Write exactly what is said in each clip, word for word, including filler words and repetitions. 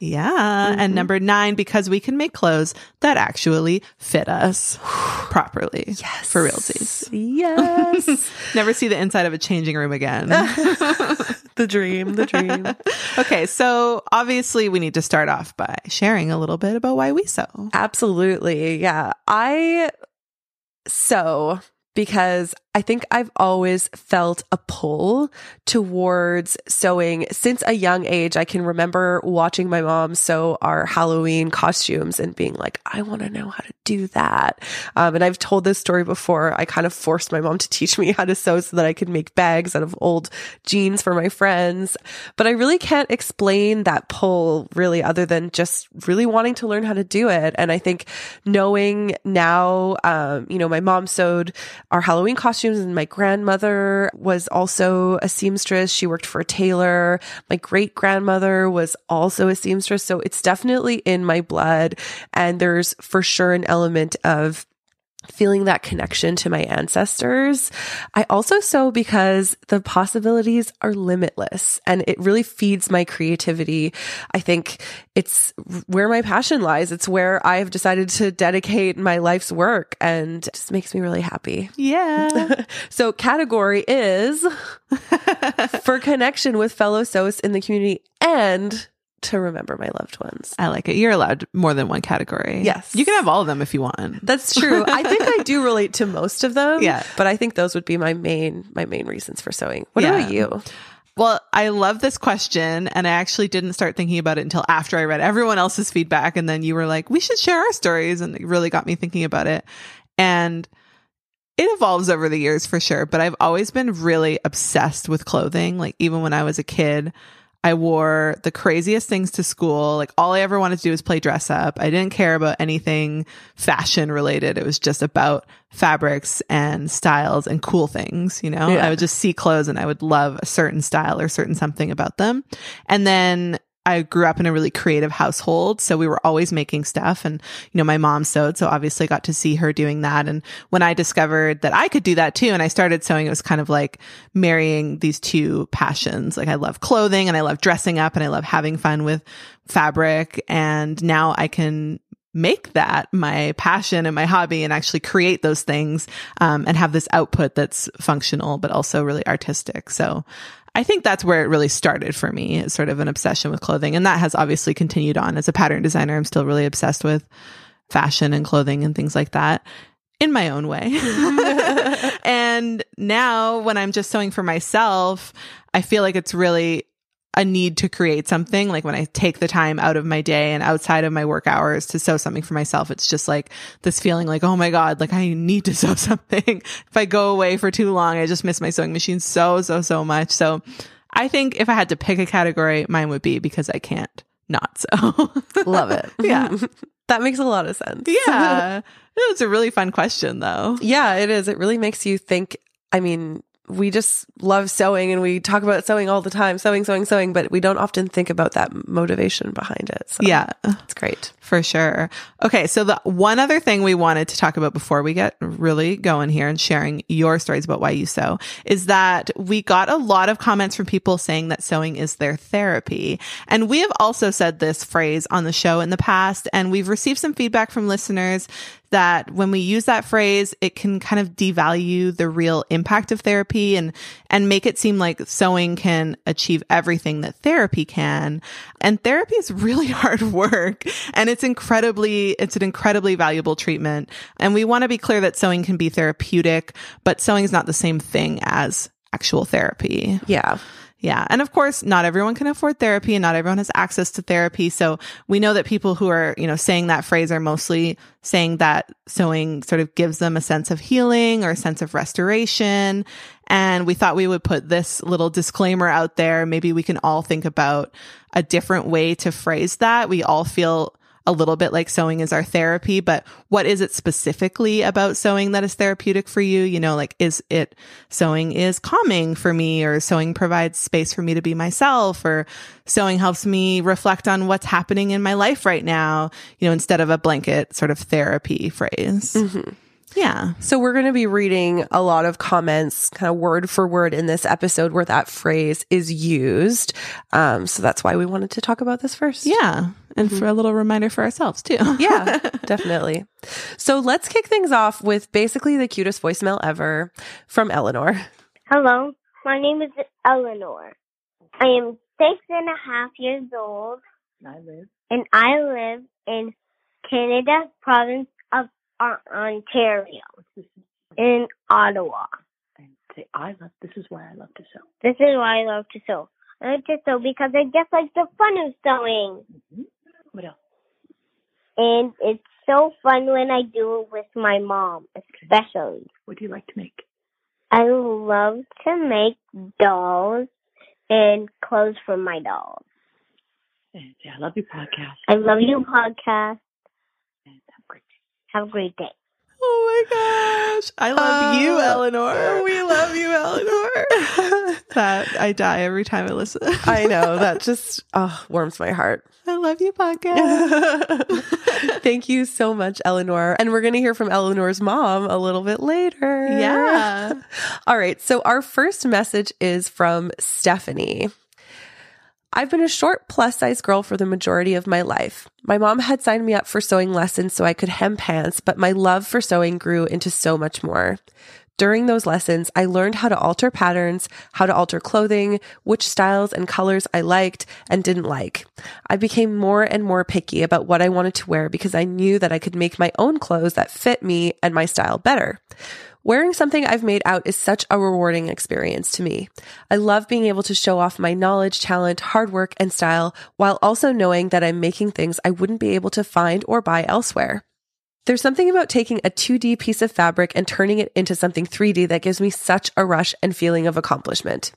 Yeah. Mm-hmm. And number nine, because we can make clothes that actually fit us properly. Yes. For realsies. Yes. Never see the inside of a changing room again. The dream, the dream. Okay. So obviously we need to start off by sharing a little bit about why we sew. Absolutely. Yeah. I sew because I think I've always felt a pull towards sewing since a young age. I can remember watching my mom sew our Halloween costumes and being like, I want to know how to do that. Um, and I've told this story before. I kind of forced my mom to teach me how to sew so that I could make bags out of old jeans for my friends. But I really can't explain that pull really other than just really wanting to learn how to do it. And I think knowing now, um, you know, my mom sewed our Halloween costumes, and my grandmother was also a seamstress. She worked for a tailor. My great grandmother was also a seamstress. So it's definitely in my blood. And there's for sure an element of feeling that connection to my ancestors. I also sew because the possibilities are limitless and it really feeds my creativity. I think it's where my passion lies. It's where I've decided to dedicate my life's work, and it just makes me really happy. Yeah. So category is for connection with fellow sewists in the community and to remember my loved ones. I like it. You're allowed more than one category. Yes. You can have all of them if you want. That's true. I think I do relate to most of them. Yeah. But I think those would be my main my main reasons for sewing. What Yeah. about you? Well, I love this question, and I actually didn't start thinking about it until after I read everyone else's feedback, and then you were like, we should share our stories, and it really got me thinking about it. And it evolves over the years for sure, but I've always been really obsessed with clothing. Like even when I was a kid, I wore the craziest things to school. Like all I ever wanted to do was play dress up. I didn't care about anything fashion related. It was just about fabrics and styles and cool things. You know, Yeah. I would just see clothes and I would love a certain style or certain something about them. And then I grew up in a really creative household. So we were always making stuff, and, you know, my mom sewed. So obviously got to see her doing that. And when I discovered that I could do that too, and I started sewing, it was kind of like marrying these two passions. Like I love clothing and I love dressing up and I love having fun with fabric. And now I can make that my passion and my hobby and actually create those things, um, and have this output that's functional, but also really artistic. So I think that's where it really started for me, is sort of an obsession with clothing. And that has obviously continued on. As a pattern designer, I'm still really obsessed with fashion and clothing and things like that in my own way. And now when I'm just sewing for myself, I feel like it's really a need to create something. Like when I take the time out of my day and outside of my work hours to sew something for myself, it's just like this feeling like, oh my God, like I need to sew something. If I go away for too long, I just miss my sewing machine so, so, so much. So I think if I had to pick a category, mine would be because I can't not sew. Love it. Yeah. That makes a lot of sense. Yeah. It's a really fun question though. Yeah, it is. It really makes you think. I mean, we just love sewing and we talk about sewing all the time, sewing, sewing, sewing, but we don't often think about that motivation behind it. So yeah, it's great. For sure. Okay. So the one other thing we wanted to talk about before we get really going here and sharing your stories about why you sew is that we got a lot of comments from people saying that sewing is their therapy. And we have also said this phrase on the show in the past, and we've received some feedback from listeners that when we use that phrase, it can kind of devalue the real impact of therapy and, and make it seem like sewing can achieve everything that therapy can. And therapy is really hard work, and it's incredibly, it's an incredibly valuable treatment. And we want to be clear that sewing can be therapeutic, but sewing is not the same thing as actual therapy. Yeah. Yeah. And of course, not everyone can afford therapy and not everyone has access to therapy. So we know that people who are, you know, saying that phrase are mostly saying that sewing sort of gives them a sense of healing or a sense of restoration. And we thought we would put this little disclaimer out there. Maybe we can all think about a different way to phrase that. We all feel a little bit like sewing is our therapy, but what is it specifically about sewing that is therapeutic for you? You know, like, is it sewing is calming for me, or sewing provides space for me to be myself, or sewing helps me reflect on what's happening in my life right now, you know, instead of a blanket sort of therapy phrase. Mm-hmm. Yeah. So we're going to be reading a lot of comments kind of word for word in this episode where that phrase is used. Um, so that's why we wanted to talk about this first. Yeah. And mm-hmm. for a little reminder for ourselves too. Yeah, definitely. So let's kick things off with basically the cutest voicemail ever from Eleanor. Hello, my name is Eleanor. I am six and a half years old. I live. And I live in Canada, province of Ontario, in Ottawa. And say, I love, this is why I love to sew. This is why I love to sew. I like to sew because I just like the fun of sewing. Mm-hmm. What else? And it's so fun when I do it with my mom, especially. What do you like to make? I love to make dolls and clothes for my dolls. And say, I love your podcast. I love your podcast. And have a great day. Have a great day. Oh my gosh. I love uh, you, Eleanor. We love you, Eleanor. That I die every time I listen. I know. That just oh, warms my heart. I love you, podcast. Thank you so much, Eleanor. And we're going to hear from Eleanor's mom a little bit later. Yeah. All right. So our first message is from Stephanie. I've been a short plus size girl for the majority of my life. My mom had signed me up for sewing lessons so I could hem pants, but my love for sewing grew into so much more. During those lessons, I learned how to alter patterns, how to alter clothing, which styles and colors I liked and didn't like. I became more and more picky about what I wanted to wear because I knew that I could make my own clothes that fit me and my style better. Wearing something I've made out is such a rewarding experience to me. I love being able to show off my knowledge, talent, hard work, and style, while also knowing that I'm making things I wouldn't be able to find or buy elsewhere. There's something about taking a two D piece of fabric and turning it into something three D that gives me such a rush and feeling of accomplishment.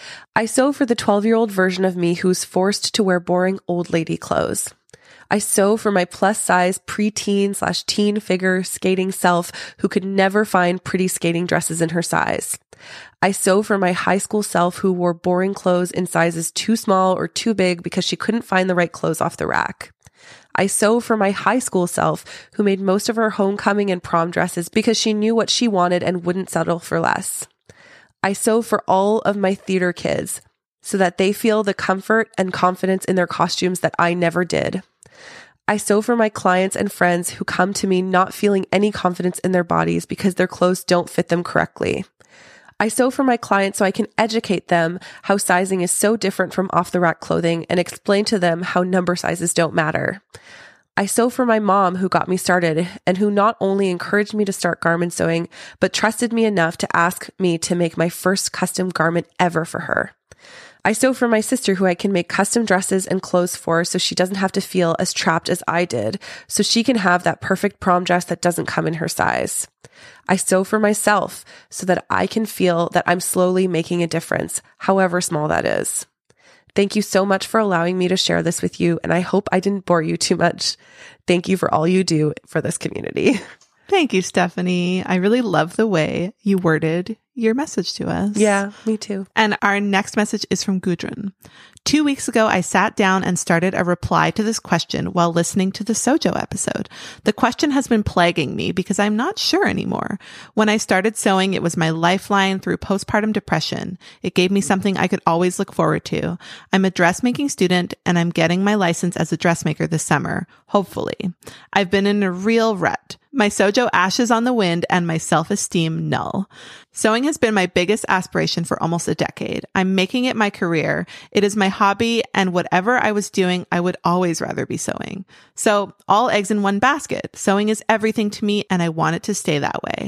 I sew for the twelve-year-old version of me who's forced to wear boring old lady clothes. I sew for my plus-size preteen slash teen figure skating self who could never find pretty skating dresses in her size. I sew for my high school self who wore boring clothes in sizes too small or too big because she couldn't find the right clothes off the rack. I sew for my high school self who made most of her homecoming and prom dresses because she knew what she wanted and wouldn't settle for less. I sew for all of my theater kids so that they feel the comfort and confidence in their costumes that I never did. I sew for my clients and friends who come to me not feeling any confidence in their bodies because their clothes don't fit them correctly. I sew for my clients so I can educate them how sizing is so different from off-the-rack clothing and explain to them how number sizes don't matter. I sew for my mom who got me started and who not only encouraged me to start garment sewing, but trusted me enough to ask me to make my first custom garment ever for her. I sew for my sister who I can make custom dresses and clothes for so she doesn't have to feel as trapped as I did, so she can have that perfect prom dress that doesn't come in her size. I sew for myself so that I can feel that I'm slowly making a difference, however small that is. Thank you so much for allowing me to share this with you, and I hope I didn't bore you too much. Thank you for all you do for this community. Thank you, Stephanie. I really love the way you worded your message to us. Yeah, me too. And our next message is from Gudrun. Two weeks ago, I sat down and started a reply to this question while listening to the Sojo episode. The question has been plaguing me because I'm not sure anymore. When I started sewing, it was my lifeline through postpartum depression. It gave me something I could always look forward to. I'm a dressmaking student and I'm getting my license as a dressmaker this summer, hopefully. I've been in a real rut. My Sojo ashes on the wind and my self-esteem null. Sewing has been my biggest aspiration for almost a decade. I'm making it my career. It is my hobby, and whatever I was doing, I would always rather be sewing. So all eggs in one basket. Sewing is everything to me, and I want it to stay that way.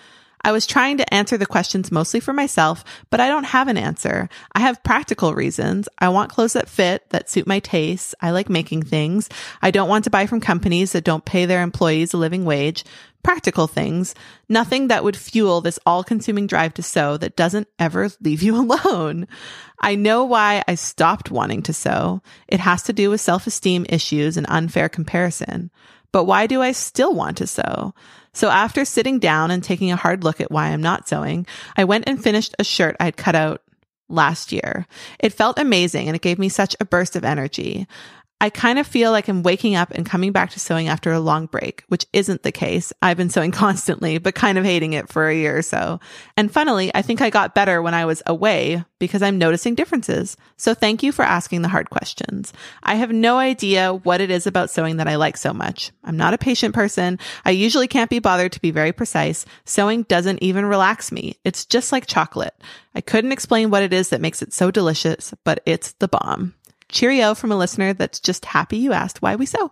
I was trying to answer the questions mostly for myself, but I don't have an answer. I have practical reasons. I want clothes that fit, that suit my tastes. I like making things. I don't want to buy from companies that don't pay their employees a living wage. Practical things. Nothing that would fuel this all-consuming drive to sew that doesn't ever leave you alone. I know why I stopped wanting to sew. It has to do with self-esteem issues and unfair comparison. But why do I still want to sew? So after sitting down and taking a hard look at why I'm not sewing, I went and finished a shirt I'd cut out last year. It felt amazing and it gave me such a burst of energy. I kind of feel like I'm waking up and coming back to sewing after a long break, which isn't the case. I've been sewing constantly, but kind of hating it for a year or so. And funnily, I think I got better when I was away because I'm noticing differences. So thank you for asking the hard questions. I have no idea what it is about sewing that I like so much. I'm not a patient person. I usually can't be bothered to be very precise. Sewing doesn't even relax me. It's just like chocolate. I couldn't explain what it is that makes it so delicious, but it's the bomb. Cheerio from a listener that's just happy you asked why we sew.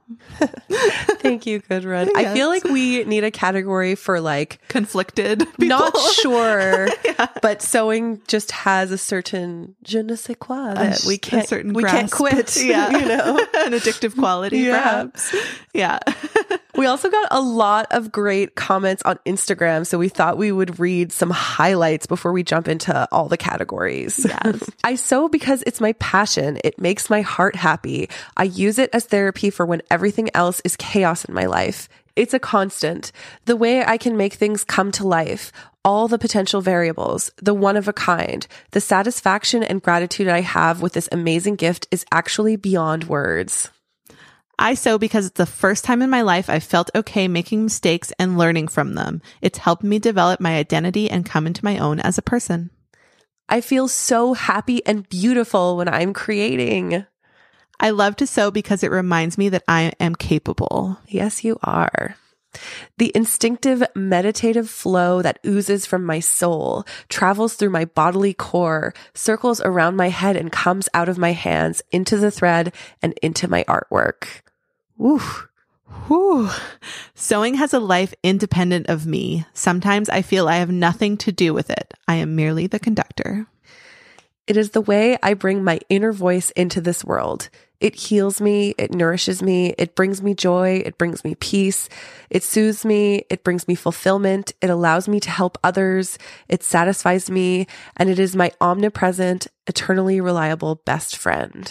Thank you, Gudrun. Yes. I feel like we need a category for like Conflicted people. not sure, Yeah. but sewing just has a certain je ne sais quoi that A- we a can't certain we can't grasp. quit. Yeah. You know, An addictive quality, Yeah. perhaps. Yeah. we also got a lot of great comments on Instagram, so we thought we would read some highlights before we jump into all the categories. Yes. I sew because it's my passion. It makes my heart happy. I use it as therapy for when everything else is chaos in my life. It's a constant. The way I can make things come to life, all the potential variables, the one of a kind, the satisfaction and gratitude I have with this amazing gift is actually beyond words. I sew because it's the first time in my life I felt okay making mistakes and learning from them. It's helped me develop my identity and come into my own as a person. I feel so happy and beautiful when I'm creating. I love to sew because it reminds me that I am capable. Yes, you are. The instinctive meditative flow that oozes from my soul, travels through my bodily core, circles around my head and comes out of my hands into the thread and into my artwork. Woo. Whew. Sewing has a life independent of me. Sometimes I feel I have nothing to do with it. I am merely the conductor. It is the way I bring my inner voice into this world. It heals me. It nourishes me. It brings me joy. It brings me peace. It soothes me. It brings me fulfillment. It allows me to help others. It satisfies me. And it is my omnipresent, eternally reliable best friend.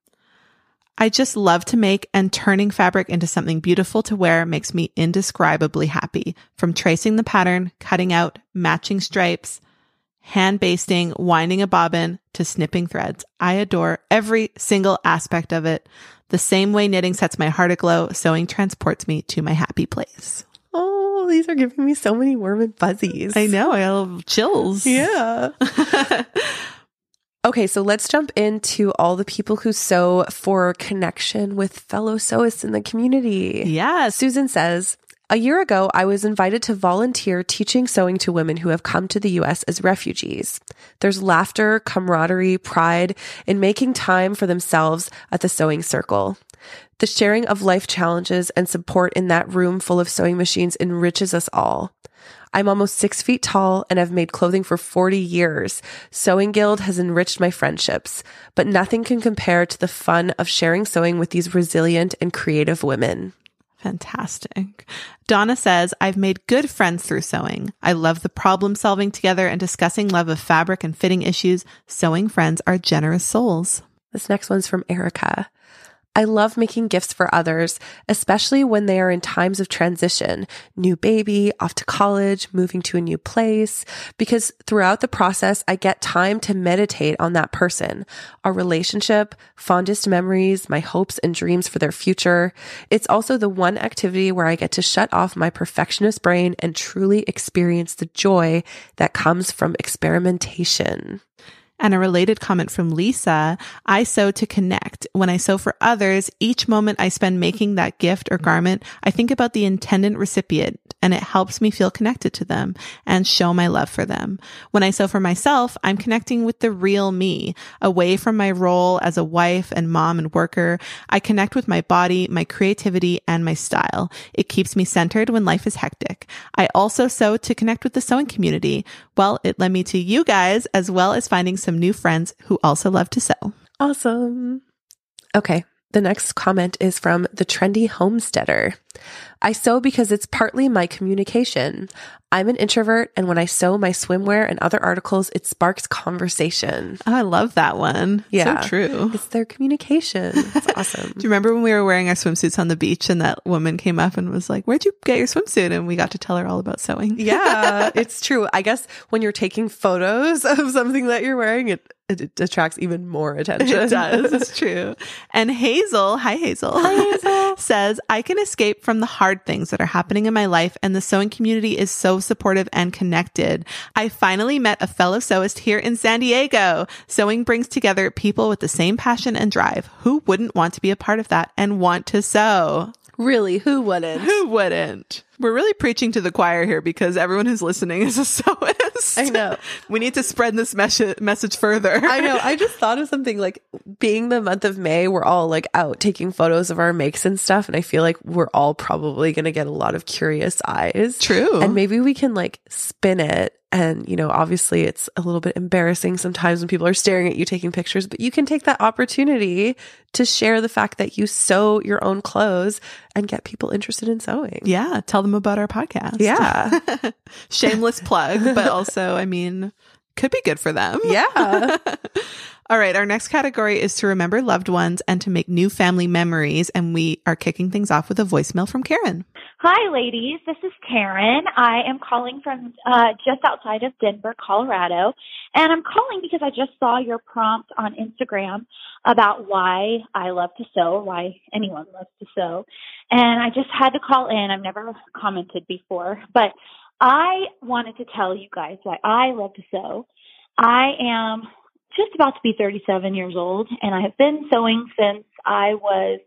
I just love to make, and turning fabric into something beautiful to wear makes me indescribably happy. From tracing the pattern, cutting out, matching stripes, hand basting, winding a bobbin, to snipping threads. I adore every single aspect of it. The same way knitting sets my heart aglow, sewing transports me to my happy place. Oh, these are giving me so many warm and fuzzies. I know, I have chills. Yeah. Okay, so let's jump into all the people who sew for connection with fellow sewists in the community. Yes. Susan says, a year ago, I was invited to volunteer teaching sewing to women who have come to the U S as refugees. There's laughter, camaraderie, pride in making time for themselves at the sewing circle. The sharing of life challenges and support in that room full of sewing machines enriches us all. I'm almost six feet tall and have made clothing for forty years. Sewing Guild has enriched my friendships, but nothing can compare to the fun of sharing sewing with these resilient and creative women. Fantastic. Donna says, I've made good friends through sewing. I love the problem solving together and discussing love of fabric and fitting issues. Sewing friends are generous souls. This next one's from Erica. I love making gifts for others, especially when they are in times of transition, new baby, off to college, moving to a new place, because throughout the process, I get time to meditate on that person, our relationship, fondest memories, my hopes and dreams for their future. It's also the one activity where I get to shut off my perfectionist brain and truly experience the joy that comes from experimentation. And a related comment from Lisa, I sew to connect. When I sew for others, each moment I spend making that gift or garment, I think about the intended recipient, and it helps me feel connected to them and show my love for them. When I sew for myself, I'm connecting with the real me, away from my role as a wife and mom and worker. I connect with my body, my creativity, and my style. It keeps me centered when life is hectic. I also sew to connect with the sewing community. Well, it led me to you guys, as well as finding some new friends who also love to sew. Awesome. Okay. The next comment is from the Trendy Homesteader. I sew because it's partly my communication. I'm an introvert, and when I sew my swimwear and other articles, it sparks conversation. Oh, I love that one. Yeah. So true. It's their communication. It's awesome. Do you remember when we were wearing our swimsuits on the beach and that woman came up and was like, where'd you get your swimsuit? And we got to tell her all about sewing. Yeah, it's true. I guess when you're taking photos of something that you're wearing, it it attracts even more attention. It does. It's true. And Hazel, hi Hazel, Hi, Hazel. says, I can escape from the hard things that are happening in my life, and the sewing community is so supportive and connected. I finally met a fellow sewist here in San Diego. Sewing brings together people with the same passion and drive. Who wouldn't want to be a part of that and want to sew? Really, who wouldn't? Who wouldn't? We're really preaching to the choir here because everyone who's listening is a sewist. I know. We need to spread this mes- message further. I know. I just thought of something like being the month of May, we're all like out taking photos of our makes and stuff. And I feel like we're all probably going to get a lot of curious eyes. True. And maybe we can like spin it. And, you know, obviously it's a little bit embarrassing sometimes when people are staring at you taking pictures, but you can take that opportunity to share the fact that you sew your own clothes and get people interested in sewing. Yeah. Tell them about our podcast. Yeah. Shameless plug, but also, I mean, could be good for them. Yeah. All right. Our next category is to remember loved ones and to make new family memories. And we are kicking things off with a voicemail from Karen. Hi, ladies. This is Karen. I am calling from uh, just outside of Denver, Colorado. And I'm calling because I just saw your prompt on Instagram about why I love to sew, why anyone loves to sew. And I just had to call in. I've never commented before, but I wanted to tell you guys why I love to sew. I am just about to be thirty-seven years old, and I have been sewing since I was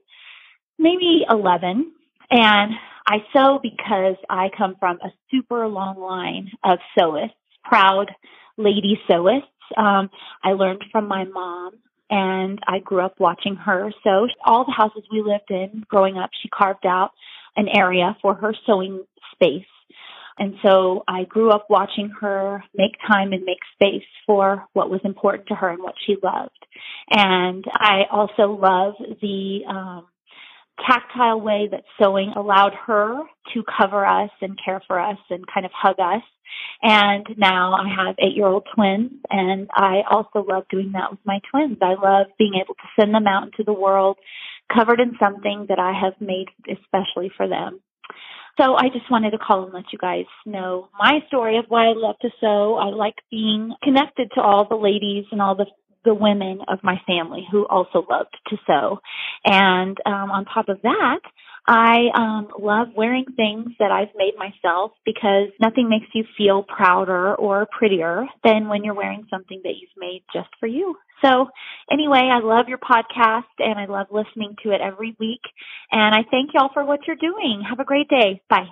maybe eleven. And I sew because I come from a super long line of sewists, proud lady sewists. Um, I learned from my mom, and I grew up watching her sew. All the houses we lived in growing up, she carved out an area for her sewing space. And so I grew up watching her make time and make space for what was important to her and what she loved. And I also love the um, tactile way that sewing allowed her to cover us and care for us and kind of hug us. And now I have eight-year-old twins, and I also love doing that with my twins. I love being able to send them out into the world covered in something that I have made especially for them. So I just wanted to call and let you guys know my story of why I love to sew. I like being connected to all the ladies and all the the women of my family who also loved to sew. And um, on top of that, I um, love wearing things that I've made myself because nothing makes you feel prouder or prettier than when you're wearing something that you've made just for you. So anyway, I love your podcast and I love listening to it every week. And I thank y'all for what you're doing. Have a great day. Bye.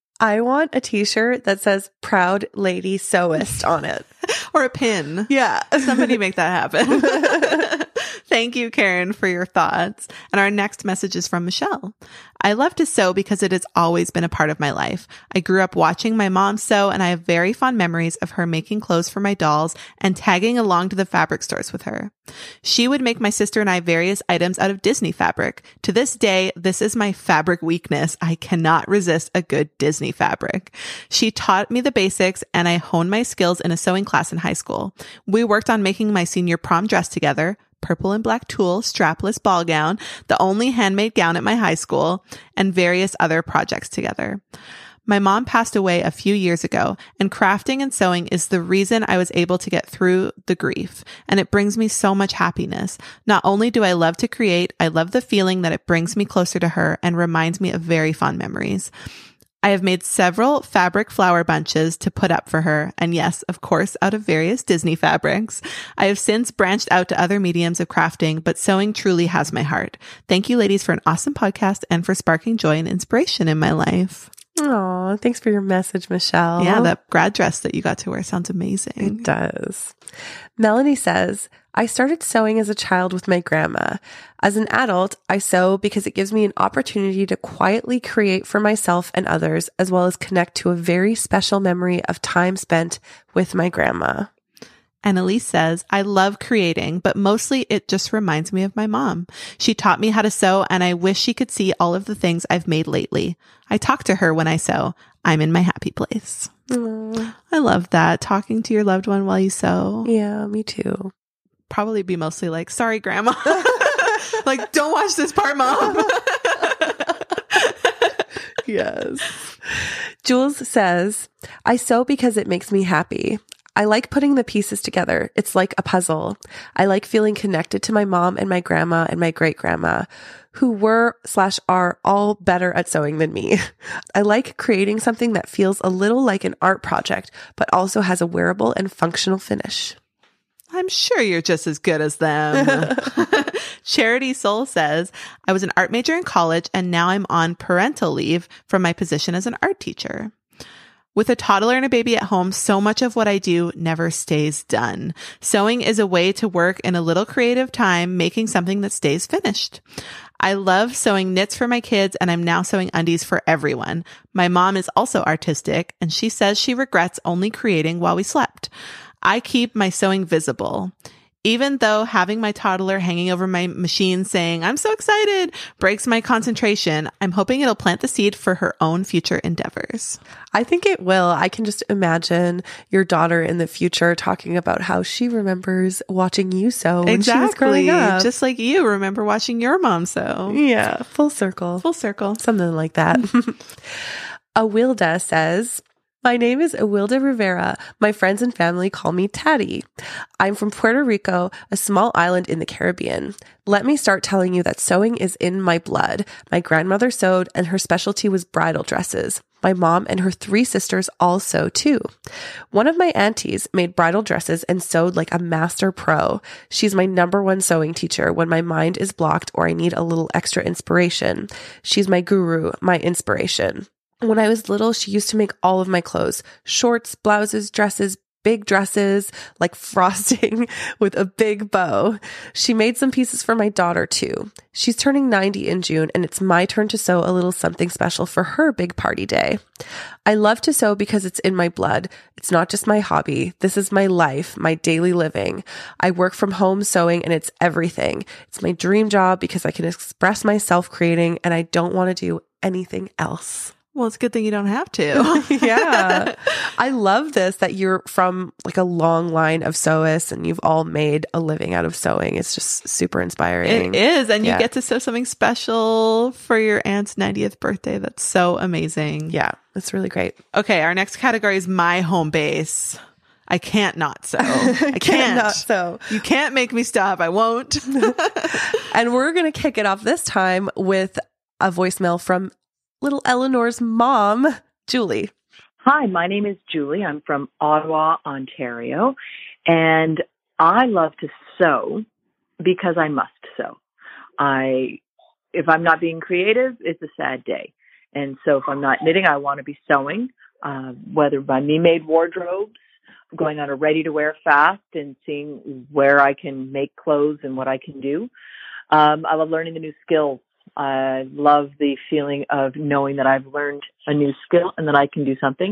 I want a t-shirt that says Proud Lady Sewist on it. Or a pin. Yeah. Somebody make that happen. Thank you, Karen, for your thoughts. And our next message is from Michelle. I love to sew because it has always been a part of my life. I grew up watching my mom sew, and I have very fond memories of her making clothes for my dolls and tagging along to the fabric stores with her. She would make my sister and I various items out of Disney fabric. To this day, this is my fabric weakness. I cannot resist a good Disney fabric. She taught me the basics, and I honed my skills in a sewing class in high school. We worked on making my senior prom dress together, purple and black tulle, strapless ball gown, the only handmade gown at my high school, and various other projects together. My mom passed away a few years ago, and crafting and sewing is the reason I was able to get through the grief, and it brings me so much happiness. Not only do I love to create, I love the feeling that it brings me closer to her and reminds me of very fond memories. I have made several fabric flower bunches to put up for her, and yes, of course, out of various Disney fabrics. I have since branched out to other mediums of crafting, but sewing truly has my heart. Thank you, ladies, for an awesome podcast and for sparking joy and inspiration in my life. Aw, thanks for your message, Michelle. Yeah, that grad dress that you got to wear sounds amazing. It does. Melanie says, I started sewing as a child with my grandma. As an adult, I sew because it gives me an opportunity to quietly create for myself and others, as well as connect to a very special memory of time spent with my grandma. Annalise says, I love creating, but mostly it just reminds me of my mom. She taught me how to sew, and I wish she could see all of the things I've made lately. I talk to her when I sew. I'm in my happy place. Aww. I love that. Talking to your loved one while you sew. Yeah, me too. Probably be mostly like, sorry, grandma. Like, don't watch this part, mom. Yes. Jules says, I sew because it makes me happy. I like putting the pieces together. It's like a puzzle. I like feeling connected to my mom and my grandma and my great grandma, who were slash are all better at sewing than me. I like creating something that feels a little like an art project, but also has a wearable and functional finish. I'm sure you're just as good as them. Charity Soul says, I was an art major in college and now I'm on parental leave from my position as an art teacher. With a toddler and a baby at home, so much of what I do never stays done. Sewing is a way to work in a little creative time, making something that stays finished. I love sewing knits for my kids, and I'm now sewing undies for everyone. My mom is also artistic, and she says she regrets only creating while we slept. I keep my sewing visible. Even though having my toddler hanging over my machine saying, I'm so excited, breaks my concentration, I'm hoping it'll plant the seed for her own future endeavors. I think it will. I can just imagine your daughter in the future talking about how she remembers watching you sew when exactly. she was growing up. Just like you remember watching your mom sew. Yeah, full circle. Full circle. Something like that. Awilda says, my name is Awilda Rivera. My friends and family call me Taddy. I'm from Puerto Rico, a small island in the Caribbean. Let me start telling you that sewing is in my blood. My grandmother sewed, and her specialty was bridal dresses. My mom and her three sisters all sew too. One of my aunties made bridal dresses and sewed like a master pro. She's my number one sewing teacher when my mind is blocked or I need a little extra inspiration. She's my guru, my inspiration. When I was little, she used to make all of my clothes, shorts, blouses, dresses, big dresses, like frosting with a big bow. She made some pieces for my daughter too. She's turning ninety in June, and it's my turn to sew a little something special for her big party day. I love to sew because it's in my blood. It's not just my hobby. This is my life, my daily living. I work from home sewing, and it's everything. It's my dream job because I can express myself creating, and I don't want to do anything else. Well, it's a good thing you don't have to. Yeah. I love this, that you're from like a long line of sewists and you've all made a living out of sewing. It's just super inspiring. It is. And you Yeah. get to sew something special for your aunt's ninetieth birthday. That's so amazing. Yeah, it's really great. Okay. Our next category is my home base. I can't not sew. I can't. not sew. You can't make me stop. I won't. And we're going to kick it off this time with a voicemail from little Eleanor's mom, Julie. Hi, my name is Julie. I'm from Ottawa, Ontario, and I love to sew because I must sew. I, if I'm not being creative, it's a sad day. And so if I'm not knitting, I want to be sewing, uh, whether by me-made wardrobes, going on a ready-to-wear fast and seeing where I can make clothes and what I can do. Um, I love learning the new skills. I love the feeling of knowing that I've learned a new skill and that I can do something.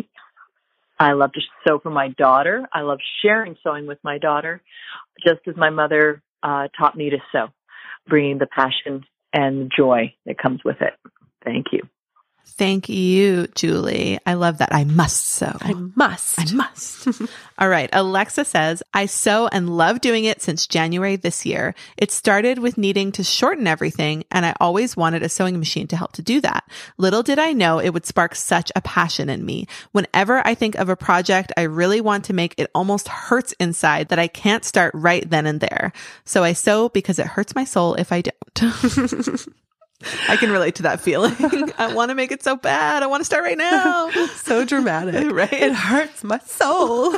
I love to sew for my daughter. I love sharing sewing with my daughter, just as my mother uh, taught me to sew, bringing the passion and joy that comes with it. Thank you. Thank you, Julie. I love that. I must sew. I must. I must. All right. Alexa says, I sew and love doing it since January this year. It started with needing to shorten everything, and I always wanted a sewing machine to help to do that. Little did I know it would spark such a passion in me. Whenever I think of a project I really want to make, it almost hurts inside that I can't start right then and there. So I sew because it hurts my soul if I don't. I can relate to that feeling. I want to make it so bad. I want to start right now. So dramatic. Right? It hurts my soul.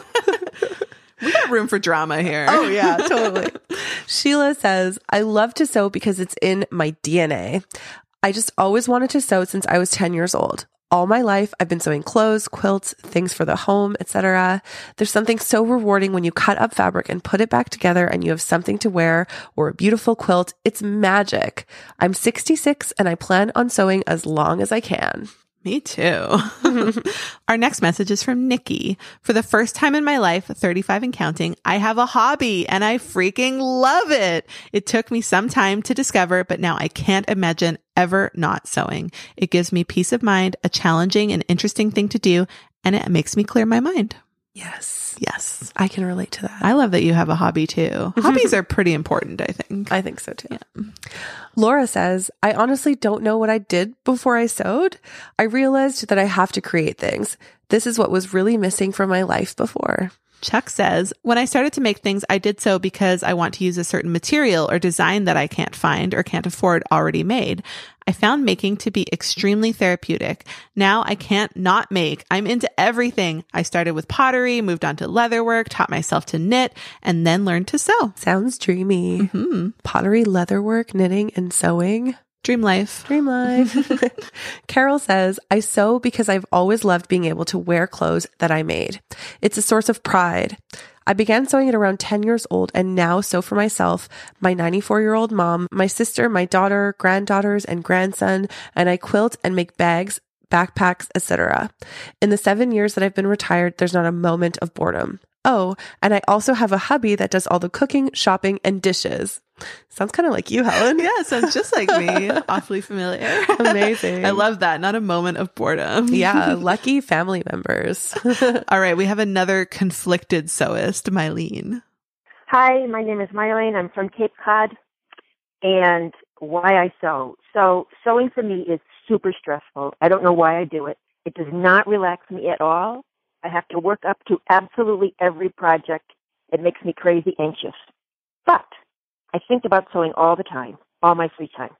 We got room for drama here. Oh, yeah, totally. Sheila says, I love to sew because it's in my D N A. I just always wanted to sew since I was ten years old. All my life, I've been sewing clothes, quilts, things for the home, et cetera. There's something so rewarding when you cut up fabric and put it back together and you have something to wear or a beautiful quilt. It's magic. I'm sixty-six and I plan on sewing as long as I can. Me too. Our next message is from Nikki. For the first time in my life, thirty-five and counting, I have a hobby and I freaking love it. It took me some time to discover, but now I can't imagine ever not sewing. It gives me peace of mind, a challenging and interesting thing to do, and it makes me clear my mind. Yes. Yes. I can relate to that. I love that you have a hobby too. Hobbies are pretty important, I think. I think so too. Yeah. Laura says, I honestly don't know what I did before I sewed. I realized that I have to create things. This is what was really missing from my life before. Chuck says, when I started to make things, I did so because I want to use a certain material or design that I can't find or can't afford already made. I found making to be extremely therapeutic. Now I can't not make. I'm into everything. I started with pottery, moved on to leatherwork, taught myself to knit, and then learned to sew. Sounds dreamy. Mm-hmm. Pottery, leatherwork, knitting, and sewing. Dream life. Dream life. Carol says, I sew because I've always loved being able to wear clothes that I made. It's a source of pride. I began sewing at around ten years old and now sew for myself, my ninety-four-year-old mom, my sister, my daughter, granddaughters, and grandson, and I quilt and make bags, backpacks, et cetera. In the seven years that I've been retired, there's not a moment of boredom. Oh, and I also have a hubby that does all the cooking, shopping, and dishes. Sounds kind of like you, Helen. Yeah, sounds just like me. Awfully familiar. Amazing. I love that. Not a moment of boredom. Yeah, lucky family members. All right, we have another conflicted sewist, Mylene. Hi, my name is Mylene. I'm from Cape Cod. And why I sew. So sewing for me is super stressful. I don't know why I do it. It does not relax me at all. I have to work up to absolutely every project. It makes me crazy anxious. But I think about sewing all the time, all my free time.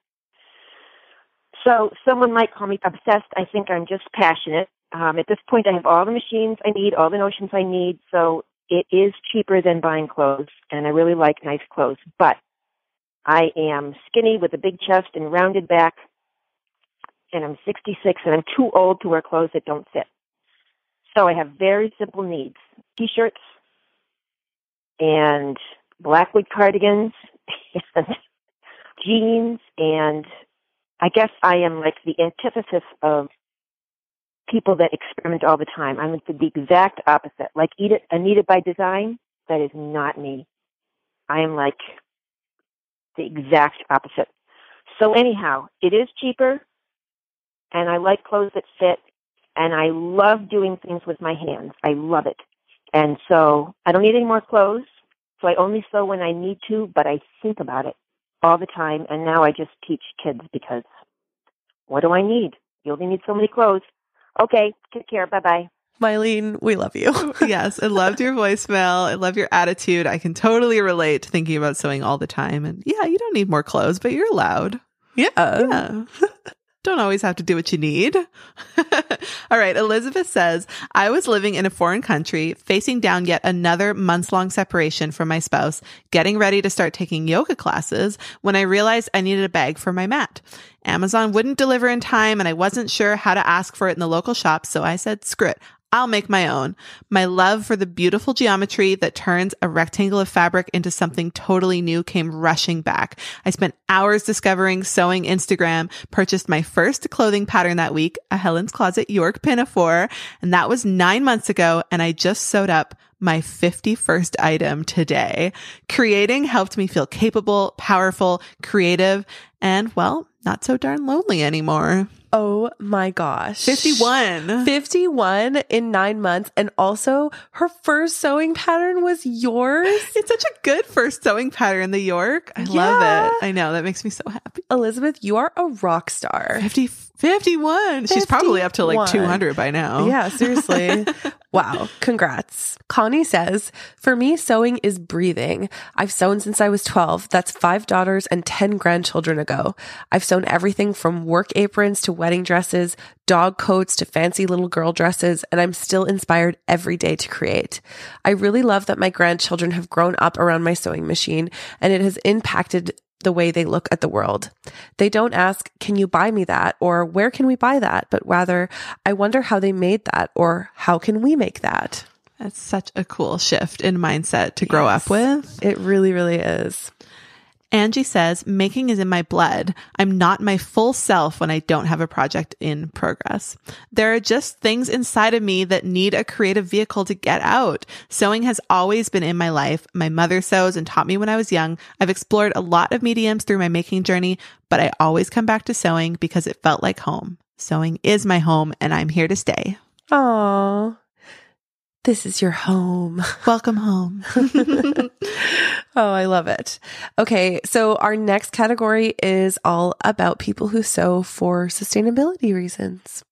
So someone might call me obsessed. I think I'm just passionate. Um, at this point, I have all the machines I need, all the notions I need. So it is cheaper than buying clothes, and I really like nice clothes. But I am skinny with a big chest and rounded back, and I'm sixty-six, and I'm too old to wear clothes that don't fit. So I have very simple needs: T-shirts and Blackwood cardigans and jeans, and I guess I am like the antithesis of people that experiment all the time. I'm the exact opposite. Like Edith, Anita by Design, that is not me. I am like the exact opposite. So anyhow, it is cheaper, and I like clothes that fit, and I love doing things with my hands. I love it. And so I don't need any more clothes, so I only sew when I need to, but I think about it all the time, and now I just teach kids because what do I need? You only need so many clothes. Okay, take care. Bye-bye. Mylene, we love you. Yes, I loved your voicemail. I love your attitude. I can totally relate to thinking about sewing all the time. And yeah, you don't need more clothes, but you're allowed. Yeah. Yeah. Don't always have to do what you need. All right. Elizabeth says, I was living in a foreign country, facing down yet another months-long separation from my spouse, getting ready to start taking yoga classes when I realized I needed a bag for my mat. Amazon wouldn't deliver in time, and I wasn't sure how to ask for it in the local shop, so I said, screw it. I'll make my own. My love for the beautiful geometry that turns a rectangle of fabric into something totally new came rushing back. I spent hours discovering sewing Instagram, purchased my first clothing pattern that week, a Helen's Closet York pinafore, and that was nine months ago, and I just sewed up my fifty-first item today. Creating helped me feel capable, powerful, creative, and, well, not so darn lonely anymore. Oh my gosh. fifty-one. fifty-one in nine months. And also her first sewing pattern was yours. It's such a good first sewing pattern, the York. I Yeah. love it. I know. That makes me so happy. Elizabeth, you are a rock star. fifty, fifty-one. She's probably up to like two hundred by now. Yeah, seriously. Wow. Congrats. Connie says, for me, sewing is breathing. I've sewn since I was twelve. That's five daughters and ten grandchildren ago. I've sewn everything from work aprons to wedding dresses, dog coats to fancy little girl dresses, and I'm still inspired every day to create. I really love that my grandchildren have grown up around my sewing machine, and it has impacted the way they look at the world. They don't ask, can you buy me that? Or where can we buy that? But rather, I wonder how they made that, or how can we make that? That's such a cool shift in mindset to grow Yes. up with. It really, really is. Angie says, making is in my blood. I'm not my full self when I don't have a project in progress. There are just things inside of me that need a creative vehicle to get out. Sewing has always been in my life. My mother sews and taught me when I was young. I've explored a lot of mediums through my making journey, but I always come back to sewing because it felt like home. Sewing is my home, and I'm here to stay. Aww. This is your home. Welcome home. Oh, I love it. Okay, so our next category is all about people who sew for sustainability reasons.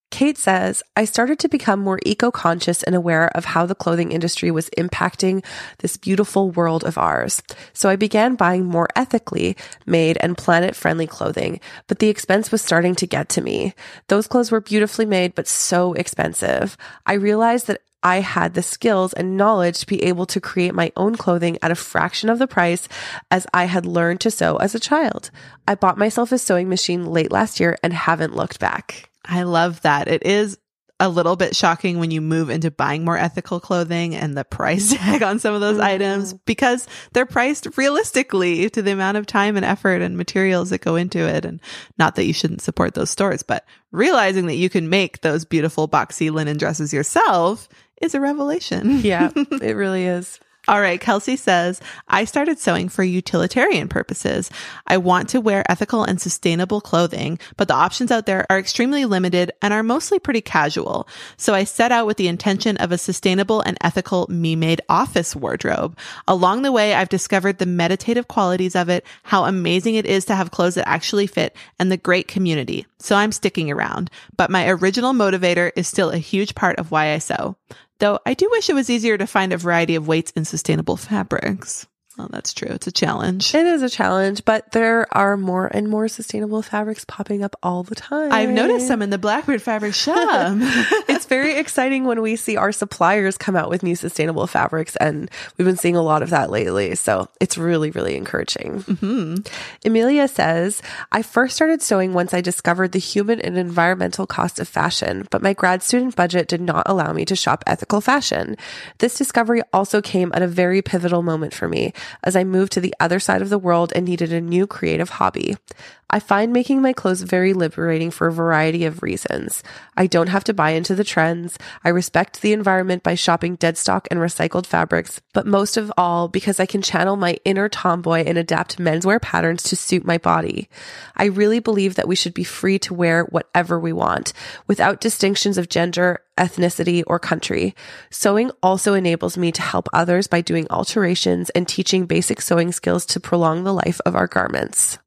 Kate says, I started to become more eco-conscious and aware of how the clothing industry was impacting this beautiful world of ours. So I began buying more ethically made and planet-friendly clothing, but the expense was starting to get to me. Those clothes were beautifully made, but so expensive. I realized that I had the skills and knowledge to be able to create my own clothing at a fraction of the price as I had learned to sew as a child. I bought myself a sewing machine late last year and haven't looked back. I love that. It is a little bit shocking when you move into buying more ethical clothing and the price tag on some of those mm. items, because they're priced realistically to the amount of time and effort and materials that go into it. And not that you shouldn't support those stores, but realizing that you can make those beautiful boxy linen dresses yourself is a revelation. Yeah, it really is. All right. Kelsey says, I started sewing for utilitarian purposes. I want to wear ethical and sustainable clothing, but the options out there are extremely limited and are mostly pretty casual. So I set out with the intention of a sustainable and ethical me-made office wardrobe. Along the way, I've discovered the meditative qualities of it, how amazing it is to have clothes that actually fit, and the great community. So I'm sticking around. But my original motivator is still a huge part of why I sew. Though I do wish it was easier to find a variety of weights in sustainable fabrics. Well, that's true. It's a challenge. It is a challenge, but there are more and more sustainable fabrics popping up all the time. I've noticed some in the Blackbird Fabric shop. It's very exciting when we see our suppliers come out with new sustainable fabrics, and we've been seeing a lot of that lately. So it's really, really encouraging. Mm-hmm. Emilia says, I first started sewing once I discovered the human and environmental cost of fashion, but my grad student budget did not allow me to shop ethical fashion. This discovery also came at a very pivotal moment for me, as I moved to the other side of the world and needed a new creative hobby. I find making my clothes very liberating for a variety of reasons. I don't have to buy into the trends. I respect the environment by shopping dead stock and recycled fabrics, but most of all, because I can channel my inner tomboy and adapt menswear patterns to suit my body. I really believe that we should be free to wear whatever we want, without distinctions of gender, ethnicity, or country. Sewing also enables me to help others by doing alterations and teaching basic sewing skills to prolong the life of our garments.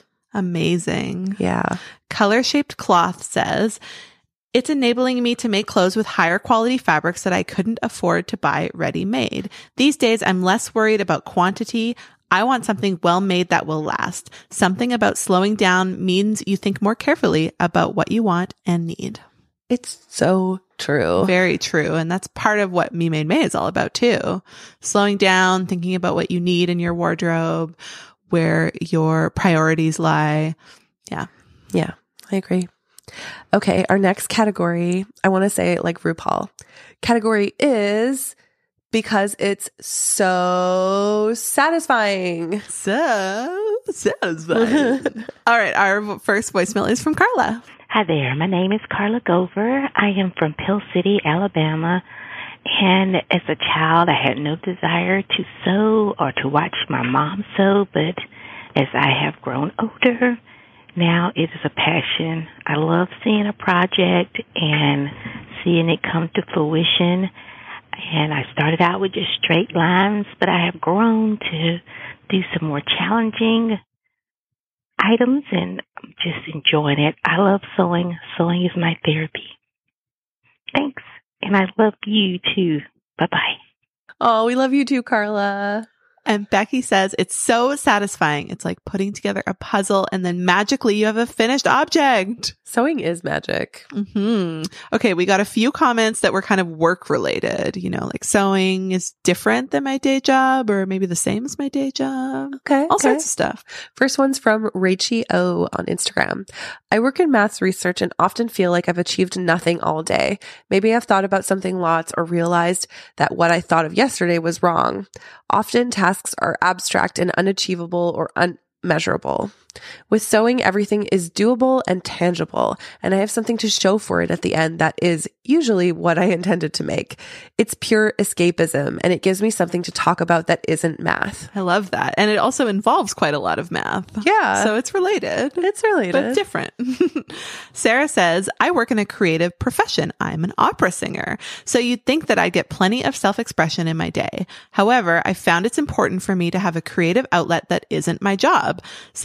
Amazing. Yeah. Color Shaped Cloth says, it's enabling me to make clothes with higher quality fabrics that I couldn't afford to buy ready-made. These days, I'm less worried about quantity. I want something well-made that will last. Something about slowing down means you think more carefully about what you want and need. It's so true. Very true. And that's part of what Me Made May is all about too. Slowing down, thinking about what you need in your wardrobe, where your priorities lie. Yeah. Yeah, I agree. Okay, our next category, I want to say it like RuPaul. Category is because it's so satisfying. So satisfying. All right, our first voicemail is from Carla. Hi there. My name is Carla Gover. I am from Pill City, Alabama. And as a child, I had no desire to sew or to watch my mom sew, but as I have grown older, now it is a passion. I love seeing a project and seeing it come to fruition. And I started out with just straight lines, but I have grown to do some more challenging items, and I'm just enjoying it. I love sewing. Sewing is my therapy. Thanks. And I love you too. Bye-bye. Oh, we love you too, Carla. And Becky says, it's so satisfying. It's like putting together a puzzle and then magically you have a finished object. Sewing is magic. Mm-hmm. Okay, we got a few comments that were kind of work related. You know, like sewing is different than my day job, or maybe the same as my day job. Okay. All okay. sorts of stuff. First one's from Rachie O on Instagram. I work in maths research and often feel like I've achieved nothing all day. Maybe I've thought about something lots or realized that what I thought of yesterday was wrong. Often tasks are abstract and unachievable or unmeasurable. With sewing, everything is doable and tangible, and I have something to show for it at the end that is usually what I intended to make. It's pure escapism, and it gives me something to talk about that isn't math. I love that. And it also involves quite a lot of math. Yeah. So it's related. It's related. But different. Sarah says, I work in a creative profession. I'm an opera singer. So you'd think that I'd get plenty of self-expression in my day. However, I found it's important for me to have a creative outlet that isn't my job. Sewing gives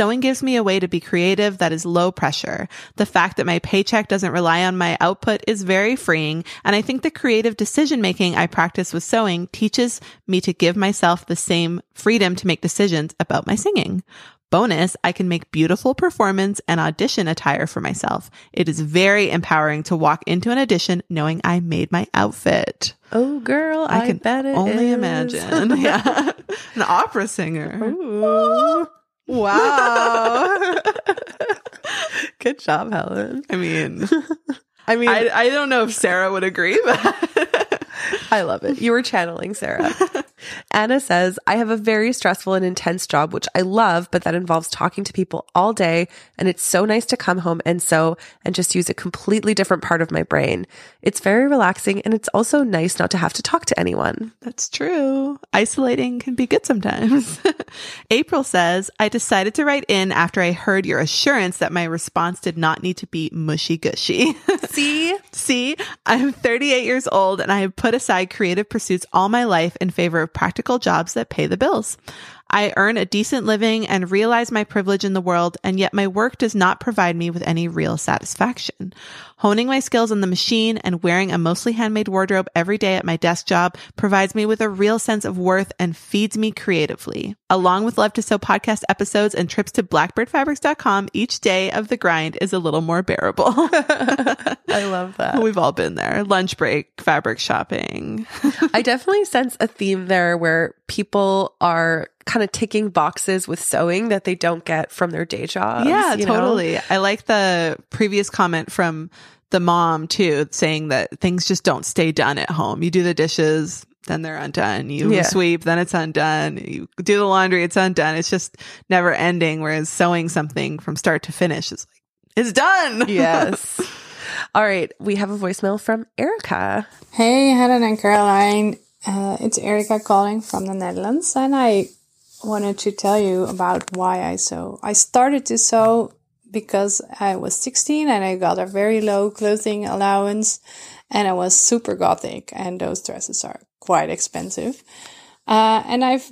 me a way to be creative that is low pressure. The fact that my paycheck doesn't rely on my output is very freeing, and I think the creative decision making I practice with sewing teaches me to give myself the same freedom to make decisions about my singing. Bonus, I can make beautiful performance and audition attire for myself. It is very empowering to walk into an audition knowing I made my outfit. Oh, girl, I, I can bet it only is. imagine. Yeah. An opera singer. Ooh. Wow. Good job, Helen. I mean, I mean, I, I don't know if Sarah would agree, but I love it. You were channeling Sarah. Anna says, I have a very stressful and intense job, which I love, but that involves talking to people all day. And it's so nice to come home and sew and just use a completely different part of my brain. It's very relaxing. And it's also nice not to have to talk to anyone. That's true. Isolating can be good sometimes. April says, I decided to write in after I heard your assurance that my response did not need to be mushy gushy. See? See, I'm thirty-eight years old and I have put aside creative pursuits all my life in favor of practical jobs that pay the bills. I earn a decent living and realize my privilege in the world, and yet my work does not provide me with any real satisfaction. Honing my skills on the machine and wearing a mostly handmade wardrobe every day at my desk job provides me with a real sense of worth and feeds me creatively. Along with Love to Sew podcast episodes and trips to blackbird fabrics dot com, each day of the grind is a little more bearable. I love that. We've all been there. Lunch break, fabric shopping. I definitely sense a theme there where people are kind of ticking boxes with sewing that they don't get from their day jobs. Yeah, you know? totally. I like the previous comment from the mom too, saying that things just don't stay done at home. You do the dishes, then they're undone. You Yeah. sweep, then it's undone. You do the laundry, it's undone. It's just never ending. Whereas sewing something from start to finish is like, it's done. Yes. All right. We have a voicemail from Erica. Hey, Helen and Caroline. Uh, it's Erica calling from the Netherlands, and I wanted to tell you about why I sew. I started to sew because I was sixteen and I got a very low clothing allowance, and I was super gothic, and those dresses are quite expensive. Uh, and I've,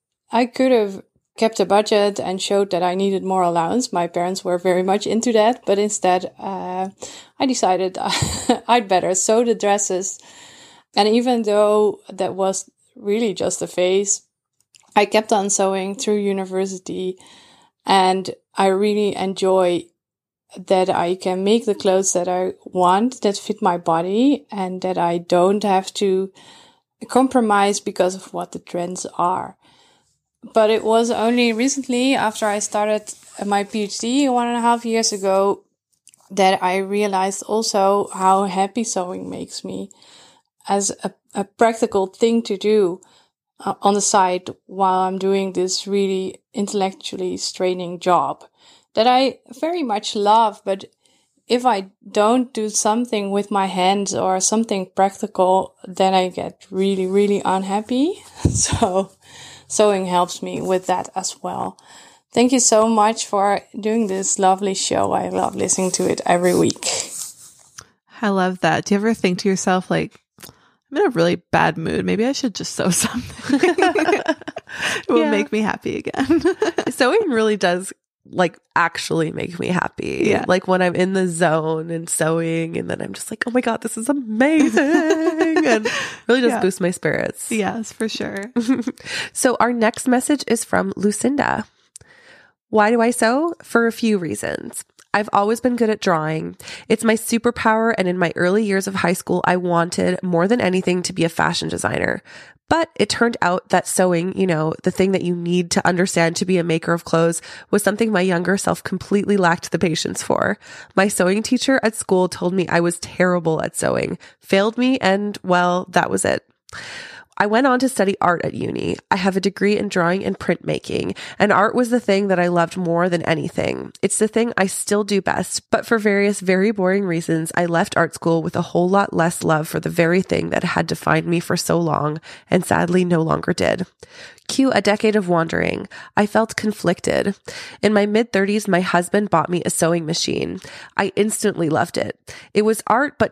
I could have kept a budget and showed that I needed more allowance. My parents were very much into that, but instead, uh, I decided I'd better sew the dresses. And even though that was really just a phase, I kept on sewing through university, and I really enjoy that I can make the clothes that I want, that fit my body, and that I don't have to compromise because of what the trends are. But it was only recently, after I started my PhD one and a half years ago, that I realized also how happy sewing makes me as a, a practical thing to do uh, on the side while I'm doing this really intellectually straining job that I very much love. But if I don't do something with my hands or something practical, then I get really, really unhappy. So sewing helps me with that as well. Thank you so much for doing this lovely show. I love listening to it every week. I love that. Do you ever think to yourself, like, I'm in a really bad mood. Maybe I should just sew something. It will Yeah. make me happy again. Sewing really does like actually make me happy. Yeah. Like when I'm in the zone and sewing, and then I'm just like, oh my God, this is amazing. And really does Yeah. boost my spirits. Yes, for sure. So our next message is from Lucinda. Why do I sew? For a few reasons. I've always been good at drawing. It's my superpower, and in my early years of high school, I wanted more than anything to be a fashion designer. But it turned out that sewing, you know, the thing that you need to understand to be a maker of clothes, was something my younger self completely lacked the patience for. My sewing teacher at school told me I was terrible at sewing, failed me, and well, that was it. I went on to study art at uni. I have a degree in drawing and printmaking, and art was the thing that I loved more than anything. It's the thing I still do best, but for various very boring reasons, I left art school with a whole lot less love for the very thing that had defined me for so long, and sadly no longer did. Cue a decade of wandering. I felt conflicted. In my mid-thirties, my husband bought me a sewing machine. I instantly loved it. It was art, but not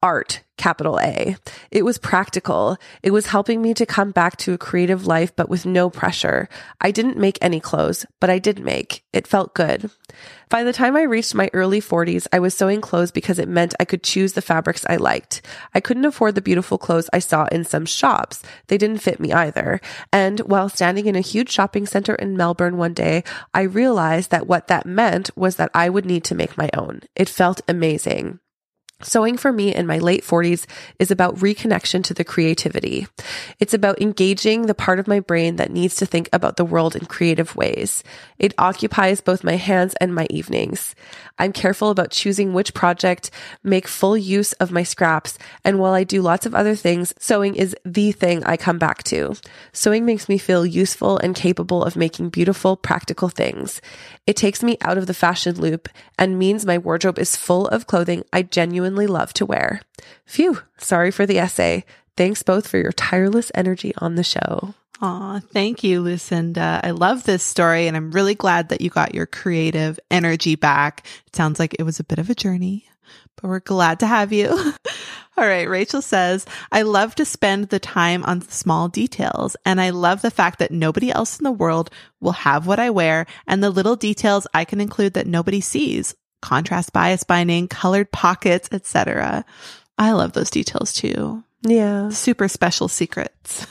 art, capital A. It was practical. It was helping me to come back to a creative life, but with no pressure. I didn't make any clothes, but I did make. It felt good. By the time I reached my early forties, I was sewing clothes because it meant I could choose the fabrics I liked. I couldn't afford the beautiful clothes I saw in some shops. They didn't fit me either. And while standing in a huge shopping center in Melbourne one day, I realized that what that meant was that I would need to make my own. It felt amazing. Sewing for me in my late forties is about reconnection to the creativity. It's about engaging the part of my brain that needs to think about the world in creative ways. It occupies both my hands and my evenings. I'm careful about choosing which project make full use of my scraps, and while I do lots of other things, sewing is the thing I come back to. Sewing makes me feel useful and capable of making beautiful, practical things. It takes me out of the fashion loop and means my wardrobe is full of clothing I genuinely love to wear. Phew, sorry for the essay. Thanks both for your tireless energy on the show. Aw, thank you, Lucinda. I love this story, and I'm really glad that you got your creative energy back. It sounds like it was a bit of a journey, but we're glad to have you. All right, Rachel says, I love to spend the time on small details, and I love the fact that nobody else in the world will have what I wear, and the little details I can include that nobody sees. Contrast bias binding, colored pockets, et cetera. I love those details too. Yeah. Super special secrets.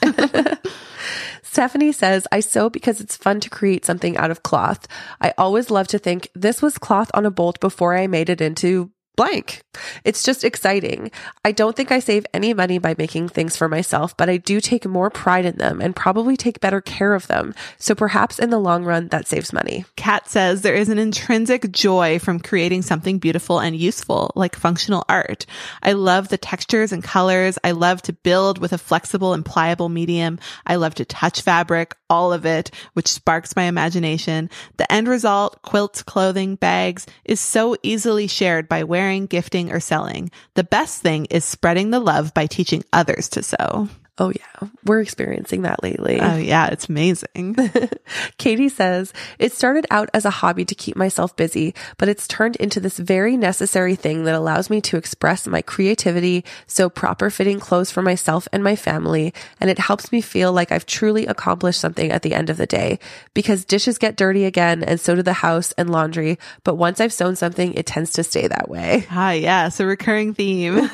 Stephanie says, I sew because it's fun to create something out of cloth. I always love to think this was cloth on a bolt before I made it into blank. It's just exciting. I don't think I save any money by making things for myself, but I do take more pride in them and probably take better care of them. So perhaps in the long run, that saves money. Kat says there is an intrinsic joy from creating something beautiful and useful, like functional art. I love the textures and colors. I love to build with a flexible and pliable medium. I love to touch fabric, all of it, which sparks my imagination. The end result, quilts, clothing, bags, is so easily shared by wearing, gifting, or selling. The best thing is spreading the love by teaching others to sew. Oh yeah, we're experiencing that lately. Oh yeah, it's amazing. Katie says, it started out as a hobby to keep myself busy, but it's turned into this very necessary thing that allows me to express my creativity, sew proper fitting clothes for myself and my family, and it helps me feel like I've truly accomplished something at the end of the day, because dishes get dirty again, and so do the house and laundry, but once I've sewn something, it tends to stay that way. Ah, yes, a recurring theme.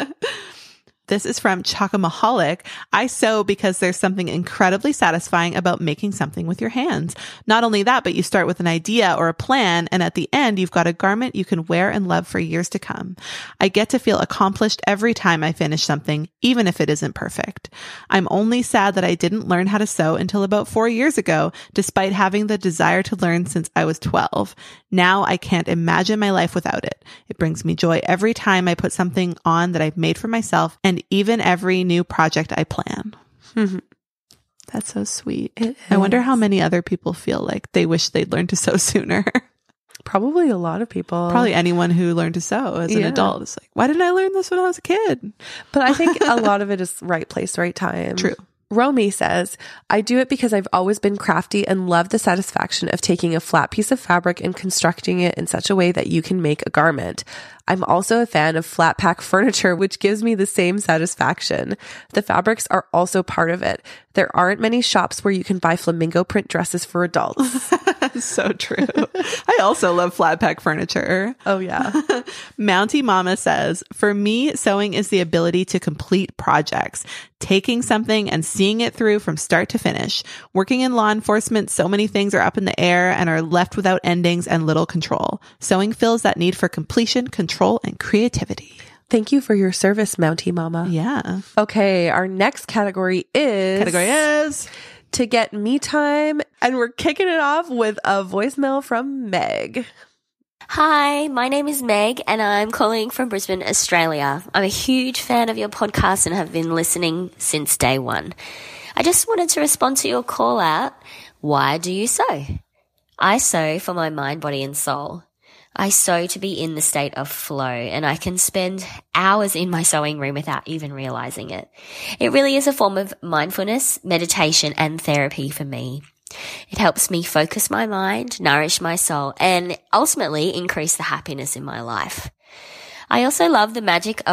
This is from Chocomoholic. I sew because there's something incredibly satisfying about making something with your hands. Not only that, but you start with an idea or a plan, and at the end, you've got a garment you can wear and love for years to come. I get to feel accomplished every time I finish something, even if it isn't perfect. I'm only sad that I didn't learn how to sew until about four years ago, despite having the desire to learn since I was twelve. Now I can't imagine my life without it. It brings me joy every time I put something on that I've made for myself, and even every new project I plan. Mm-hmm. That's so sweet. I wonder how many other people feel like they wish they'd learned to sew sooner. Probably a lot of people. Probably anyone who learned to sew as an Yeah. adult is like, why didn't I learn this when I was a kid? But I think a lot of it is right place, right time. True. Romy says, I do it because I've always been crafty and love the satisfaction of taking a flat piece of fabric and constructing it in such a way that you can make a garment. I'm also a fan of flat pack furniture, which gives me the same satisfaction. The fabrics are also part of it. There aren't many shops where you can buy flamingo print dresses for adults. So true. I also love flat pack furniture. Oh yeah. Mountie Mama says, for me, sewing is the ability to complete projects, taking something and seeing it through from start to finish. Working in law enforcement, so many things are up in the air and are left without endings and little control. Sewing fills that need for completion, control, and creativity. Thank you for your service, Mountie Mama. Yeah. Okay, our next category is... Category is... to get me time, and we're kicking it off with a voicemail from Meg. Hi, my name is Meg and I'm calling from Brisbane, Australia. I'm a huge fan of your podcast and have been listening since day one. I just wanted to respond to your call out. Why do you sew? I sew for my mind, body and soul. I sew to be in the state of flow, and I can spend hours in my sewing room without even realizing it. It really is a form of mindfulness, meditation, and therapy for me. It helps me focus my mind, nourish my soul, and ultimately increase the happiness in my life. I also love the magic of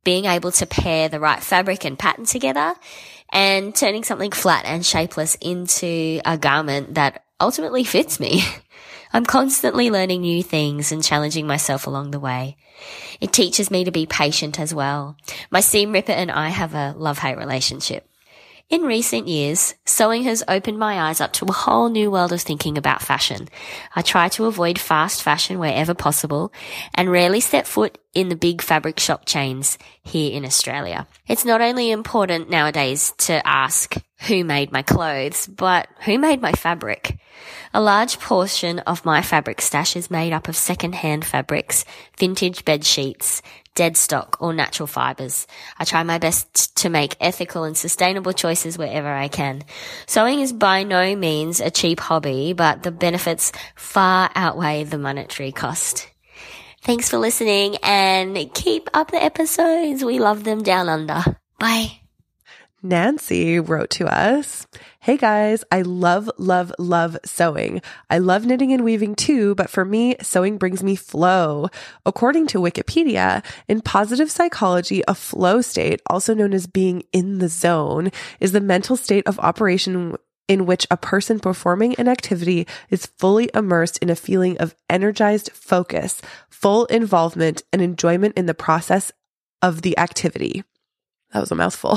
being able to pair the right fabric and pattern together and turning something flat and shapeless into a garment that ultimately fits me. I'm constantly learning new things and challenging myself along the way. It teaches me to be patient as well. My seam ripper and I have a love-hate relationship. In recent years, sewing has opened my eyes up to a whole new world of thinking about fashion. I try to avoid fast fashion wherever possible and rarely step foot in the big fabric shop chains here in Australia. It's not only important nowadays to ask who made my clothes, but who made my fabric. A large portion of my fabric stash is made up of second-hand fabrics, vintage bed sheets, dead stock or natural fibers. I try my best to make ethical and sustainable choices wherever I can. Sewing is by no means a cheap hobby, but the benefits far outweigh the monetary cost. Thanks for listening and keep up the episodes. We love them down under. Bye. Nancy wrote to us, "Hey guys, I love, love, love sewing. I love knitting and weaving too, but for me, sewing brings me flow. According to Wikipedia, in positive psychology, a flow state, also known as being in the zone, is the mental state of operation in which a person performing an activity is fully immersed in a feeling of energized focus, full involvement, and enjoyment in the process of the activity." That was a mouthful.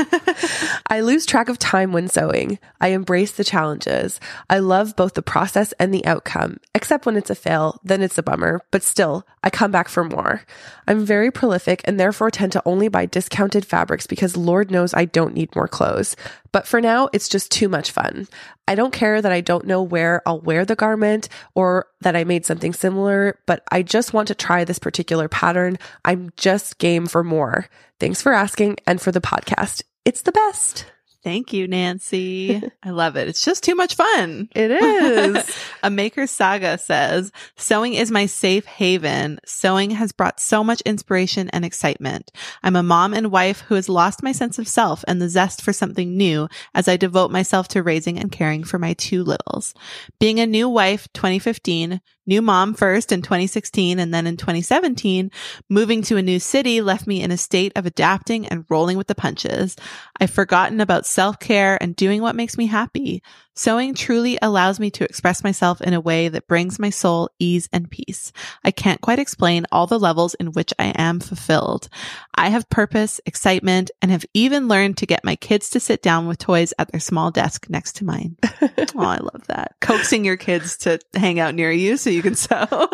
I lose track of time when sewing. I embrace the challenges. I love both the process and the outcome, except when it's a fail, then it's a bummer, but still, I come back for more. I'm very prolific and therefore tend to only buy discounted fabrics because Lord knows I don't need more clothes. But for now, it's just too much fun. I don't care that I don't know where I'll wear the garment or that I made something similar, but I just want to try this particular pattern. I'm just game for more. Thanks for asking and for the podcast. It's the best. Thank you, Nancy. I love it. It's just too much fun. It is. A Maker Saga says, sewing is my safe haven. Sewing has brought so much inspiration and excitement. I'm a mom and wife who has lost my sense of self and the zest for something new as I devote myself to raising and caring for my two littles. Being a new wife, twenty fifteen, new mom first in twenty sixteen and then in twenty seventeen, moving to a new city left me in a state of adapting and rolling with the punches. I've forgotten about self-care and doing what makes me happy. Sewing truly allows me to express myself in a way that brings my soul ease and peace. I can't quite explain all the levels in which I am fulfilled. I have purpose, excitement, and have even learned to get my kids to sit down with toys at their small desk next to mine. Oh, I love that. Coaxing your kids to hang out near you so you can sew.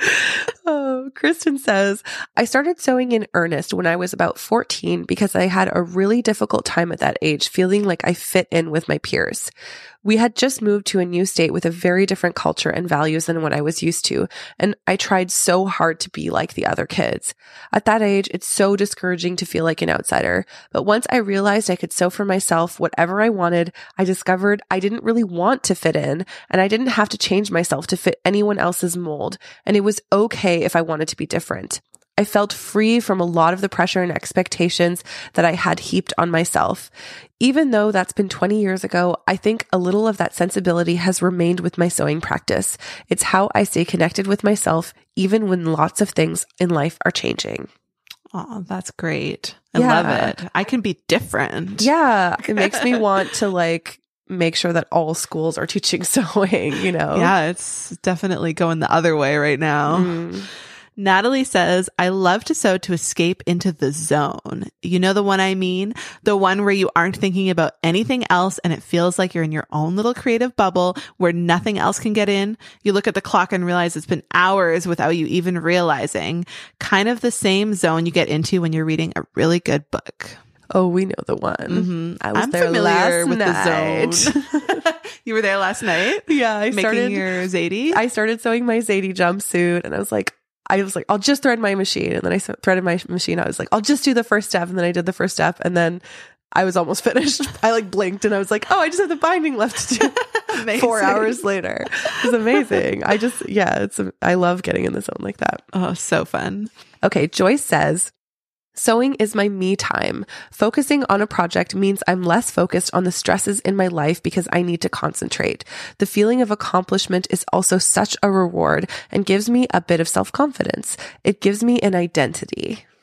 Oh, Kristen says, I started sewing in earnest when I was about fourteen because I had a really difficult time at that age, feeling like I fit in with my peers. We had just moved to a new state with a very different culture and values than what I was used to, and I tried so hard to be like the other kids. At that age, it's so discouraging to feel like an outsider, but once I realized I could sew for myself whatever I wanted, I discovered I didn't really want to fit in, and I didn't have to change myself to fit anyone else's mold, and it was okay if I wanted to be different. I felt free from a lot of the pressure and expectations that I had heaped on myself. Even though that's been twenty years ago, I think a little of that sensibility has remained with my sewing practice. It's how I stay connected with myself, even when lots of things in life are changing. Oh, that's great. I Yeah. love it. I can be different. Yeah, it makes me want to like make sure that all schools are teaching sewing, you know? Yeah, it's definitely going the other way right now. Mm. Natalie says, I love to sew to escape into the zone. You know the one I mean? The one where you aren't thinking about anything else and it feels like you're in your own little creative bubble where nothing else can get in. You look at the clock and realize it's been hours without you even realizing. Kind of the same zone you get into when you're reading a really good book. Oh, we know the one. Mm-hmm. I was I'm there familiar last with night. the zone. You were there last night? Yeah, I Making started your Zadie? I started sewing my Zadie jumpsuit, and I was like, I was like, I'll just thread my machine. And then I threaded my machine. I was like, I'll just do the first step. And then I did the first step. And then I was almost finished. I like blinked and I was like, oh, I just have the binding left to do. Four hours later. It was amazing. I just, yeah, it's, I love getting in the zone like that. Oh, so fun. Okay. Joyce says, sewing is my me time. Focusing on a project means I'm less focused on the stresses in my life because I need to concentrate. The feeling of accomplishment is also such a reward and gives me a bit of self-confidence. It gives me an identity.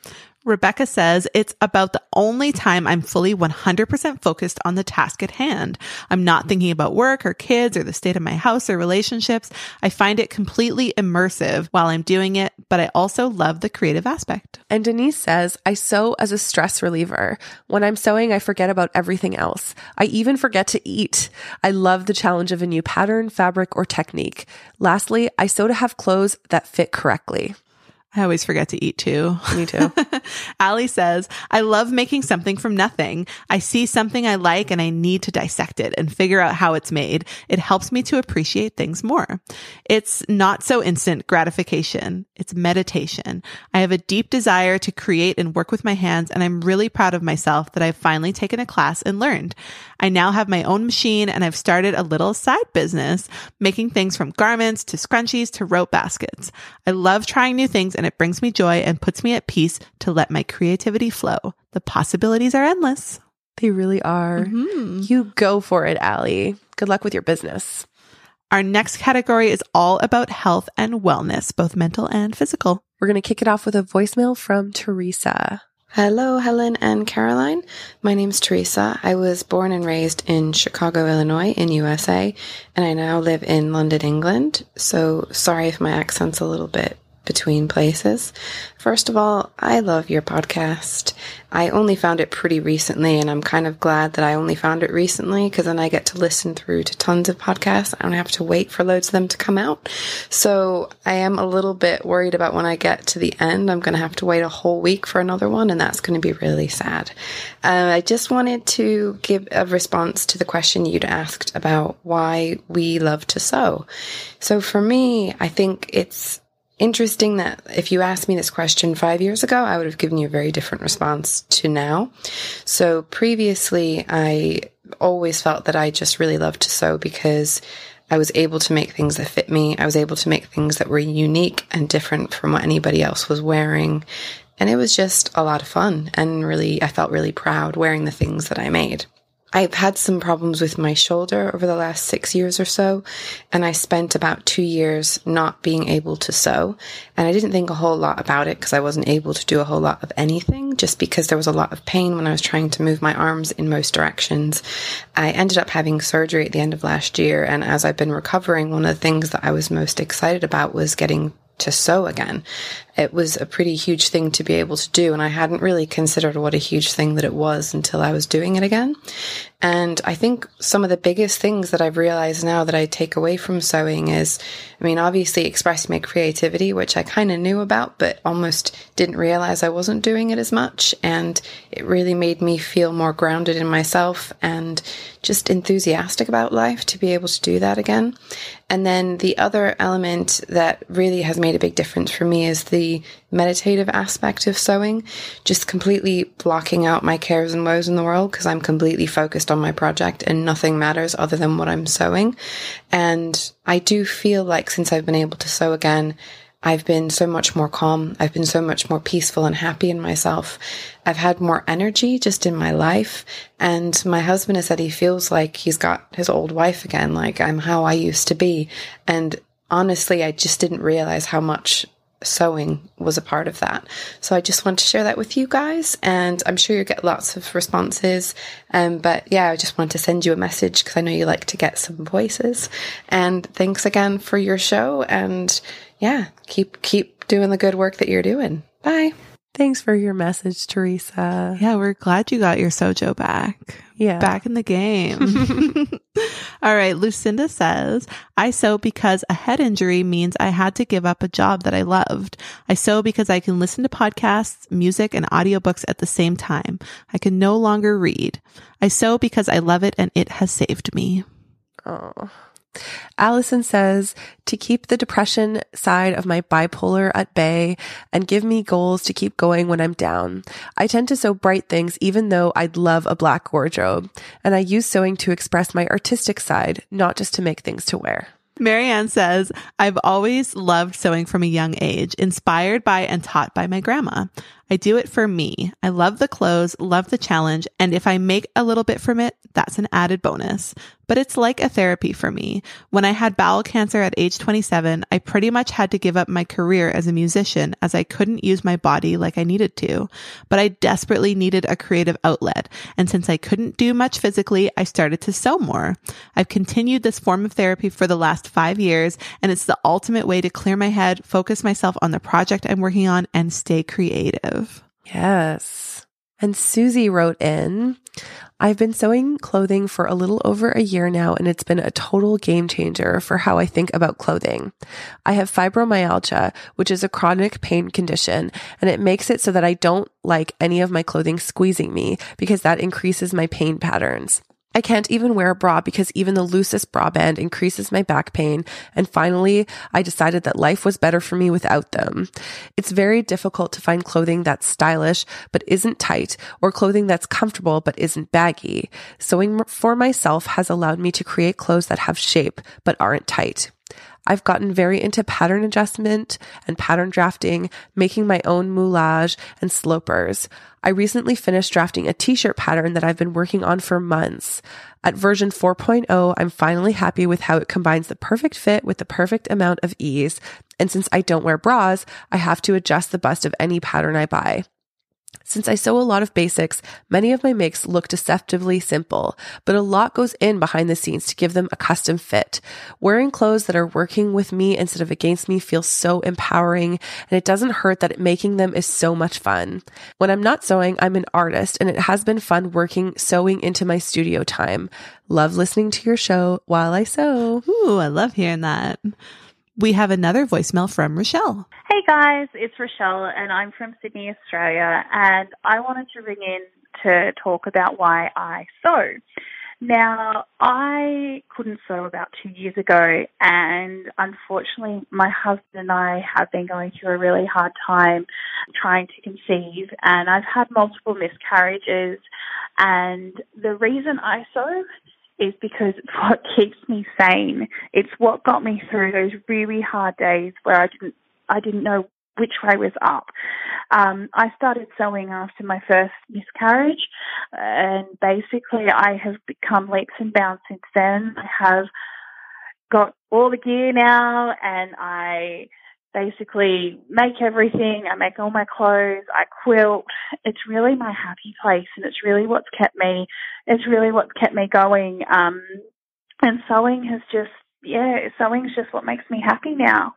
Rebecca says, it's about the only time I'm fully one hundred percent focused on the task at hand. I'm not thinking about work or kids or the state of my house or relationships. I find it completely immersive while I'm doing it, but I also love the creative aspect. And Denise says, I sew as a stress reliever. When I'm sewing, I forget about everything else. I even forget to eat. I love the challenge of a new pattern, fabric, or technique. Lastly, I sew to have clothes that fit correctly. I always forget to eat too. Me too. Allie says, I love making something from nothing. I see something I like and I need to dissect it and figure out how it's made. It helps me to appreciate things more. It's not so instant gratification. It's meditation. I have a deep desire to create and work with my hands, and I'm really proud of myself that I've finally taken a class and learned. I now have my own machine and I've started a little side business, making things from garments to scrunchies to rope baskets. I love trying new things and it brings me joy and puts me at peace to let my creativity flow. The possibilities are endless. They really are. Mm-hmm. You go for it, Allie. Good luck with your business. Our next category is all about health and wellness, both mental and physical. We're going to kick it off with a voicemail from Teresa. Hello, Helen and Caroline. My name's Teresa. I was born and raised in Chicago, Illinois in U S A, and I now live in London, England. So sorry if my accent's a little bit between places. First of all, I love your podcast. I only found it pretty recently, and I'm kind of glad that I only found it recently because then I get to listen through to tons of podcasts. I don't have to wait for loads of them to come out. So I am a little bit worried about when I get to the end, I'm going to have to wait a whole week for another one, and that's going to be really sad. Uh, I just wanted to give a response to the question you'd asked about why we love to sew. So for me, I think it's interesting that if you asked me this question five years ago, I would have given you a very different response to now. So previously, I always felt that I just really loved to sew because I was able to make things that fit me. I was able to make things that were unique and different from what anybody else was wearing. And it was just a lot of fun. And really, I felt really proud wearing the things that I made. I've had some problems with my shoulder over the last six years or so, and I spent about two years not being able to sew, and I didn't think a whole lot about it because I wasn't able to do a whole lot of anything, just because there was a lot of pain when I was trying to move my arms in most directions. I ended up having surgery at the end of last year, and as I've been recovering, one of the things that I was most excited about was getting to sew again. It was a pretty huge thing to be able to do, and I hadn't really considered what a huge thing that it was until I was doing it again. And I think some of the biggest things that I've realized now that I take away from sewing is, I mean, obviously expressing my creativity, which I kind of knew about, but almost didn't realize I wasn't doing it as much. And it really made me feel more grounded in myself and just enthusiastic about life to be able to do that again. And then the other element that really has made a big difference for me is the meditative aspect of sewing, just completely blocking out my cares and woes in the world because I'm completely focused on my project and nothing matters other than what I'm sewing. And I do feel like since I've been able to sew again, I've been so much more calm. I've been so much more peaceful and happy in myself. I've had more energy just in my life. And my husband has said he feels like he's got his old wife again, like I'm how I used to be. And honestly, I just didn't realize how much sewing was a part of that. So I just want to share that with you guys, and I'm sure you'll get lots of responses. Um, but yeah, I just want to send you a message because I know you like to get some voices. And thanks again for your show. And yeah, keep keep doing the good work that you're doing. Bye. Thanks for your message, Teresa. Yeah, we're glad you got your Sojo back. Yeah. Back in the game. All right. Lucinda says, I sew because a head injury means I had to give up a job that I loved. I sew because I can listen to podcasts, music, and audiobooks at the same time. I can no longer read. I sew because I love it and it has saved me. Oh. Allison says, to keep the depression side of my bipolar at bay and give me goals to keep going when I'm down. I tend to sew bright things even though I'd love a black wardrobe. And I use sewing to express my artistic side, not just to make things to wear. Marianne says, I've always loved sewing from a young age, inspired by and taught by my grandma. I do it for me. I love the clothes, love the challenge, and if I make a little bit from it, that's an added bonus. But it's like a therapy for me. When I had bowel cancer at age twenty-seven, I pretty much had to give up my career as a musician as I couldn't use my body like I needed to. But I desperately needed a creative outlet. And since I couldn't do much physically, I started to sew more. I've continued this form of therapy for the last five years, and it's the ultimate way to clear my head, focus myself on the project I'm working on, and stay creative. Yes. And Susie wrote in, I've been sewing clothing for a little over a year now, and it's been a total game changer for how I think about clothing. I have fibromyalgia, which is a chronic pain condition, and it makes it so that I don't like any of my clothing squeezing me because that increases my pain patterns. I can't even wear a bra because even the loosest bra band increases my back pain. And finally, I decided that life was better for me without them. It's very difficult to find clothing that's stylish but isn't tight, or clothing that's comfortable but isn't baggy. Sewing for myself has allowed me to create clothes that have shape but aren't tight. I've gotten very into pattern adjustment and pattern drafting, making my own moulage and slopers. I recently finished drafting a t-shirt pattern that I've been working on for months. At version four point oh, I'm finally happy with how it combines the perfect fit with the perfect amount of ease. And since I don't wear bras, I have to adjust the bust of any pattern I buy. Since I sew a lot of basics, many of my makes look deceptively simple, but a lot goes in behind the scenes to give them a custom fit. Wearing clothes that are working with me instead of against me feels so empowering, and it doesn't hurt that making them is so much fun. When I'm not sewing, I'm an artist, and it has been fun working sewing into my studio time. Love listening to your show while I sew. Ooh, I love hearing that. We have another voicemail from Rochelle. Hey guys, it's Rochelle and I'm from Sydney, Australia, and I wanted to ring in to talk about why I sew. Now, I couldn't sew about two years ago, and unfortunately my husband and I have been going through a really hard time trying to conceive, and I've had multiple miscarriages, and the reason I sew is because it's what keeps me sane. It's what got me through those really hard days where I didn't I didn't know which way was up. Um, I started sewing after my first miscarriage, and basically I have become leaps and bounds since then. I have got all the gear now, and I basically make everything. I make all my clothes. I quilt. It's really my happy place, and it's really what's kept me. It's really what's kept me going. Um, and sewing has just, yeah, sewing is just what makes me happy now.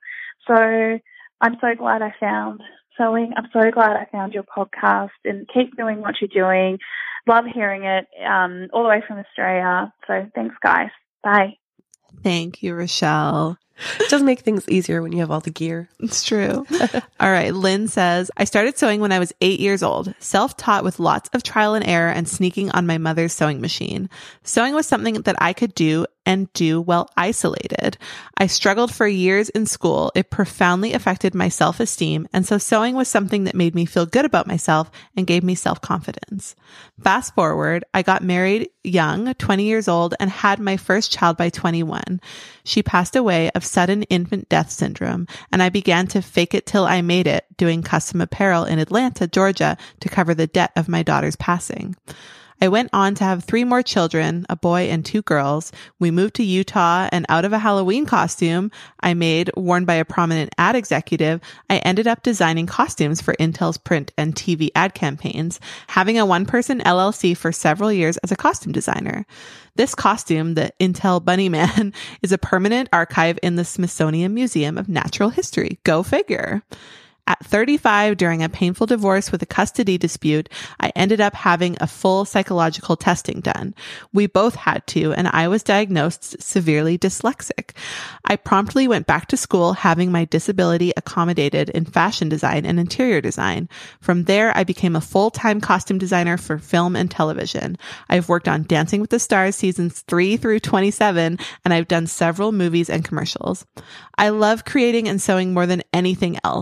So I'm so glad I found sewing. I'm so glad I found your podcast, and keep doing what you're doing. Love hearing it, um, all the way from Australia. So thanks, guys. Bye. Thank you, Rochelle. It does make things easier when you have all the gear. It's true. All right. Lynn says, I started sewing when I was eight years old, self-taught with lots of trial and error and sneaking on my mother's sewing machine. Sewing was something that I could do and do well isolated. I struggled for years in school. It profoundly affected my self-esteem, and so sewing was something that made me feel good about myself and gave me self-confidence. Fast forward, I got married young, twenty years old, and had my first child by twenty-one. She passed away of sudden infant death syndrome, and I began to fake it till I made it, doing custom apparel in Atlanta, Georgia, to cover the debt of my daughter's passing. I went on to have three more children, a boy and two girls. We moved to Utah, and out of a Halloween costume I made, worn by a prominent ad executive, I ended up designing costumes for Intel's print and T V ad campaigns, having a one-person L L C for several years as a costume designer. This costume, the Intel Bunny Man, is a permanent archive in the Smithsonian Museum of Natural History. Go figure. At thirty-five, during a painful divorce with a custody dispute, I ended up having a full psychological testing done. We both had to, and I was diagnosed severely dyslexic. I promptly went back to school, having my disability accommodated in fashion design and interior design. From there, I became a full-time costume designer for film and television. I've worked on Dancing with the Stars seasons three through twenty-seven, and I've done several movies and commercials. I love creating and sewing more than anything else, and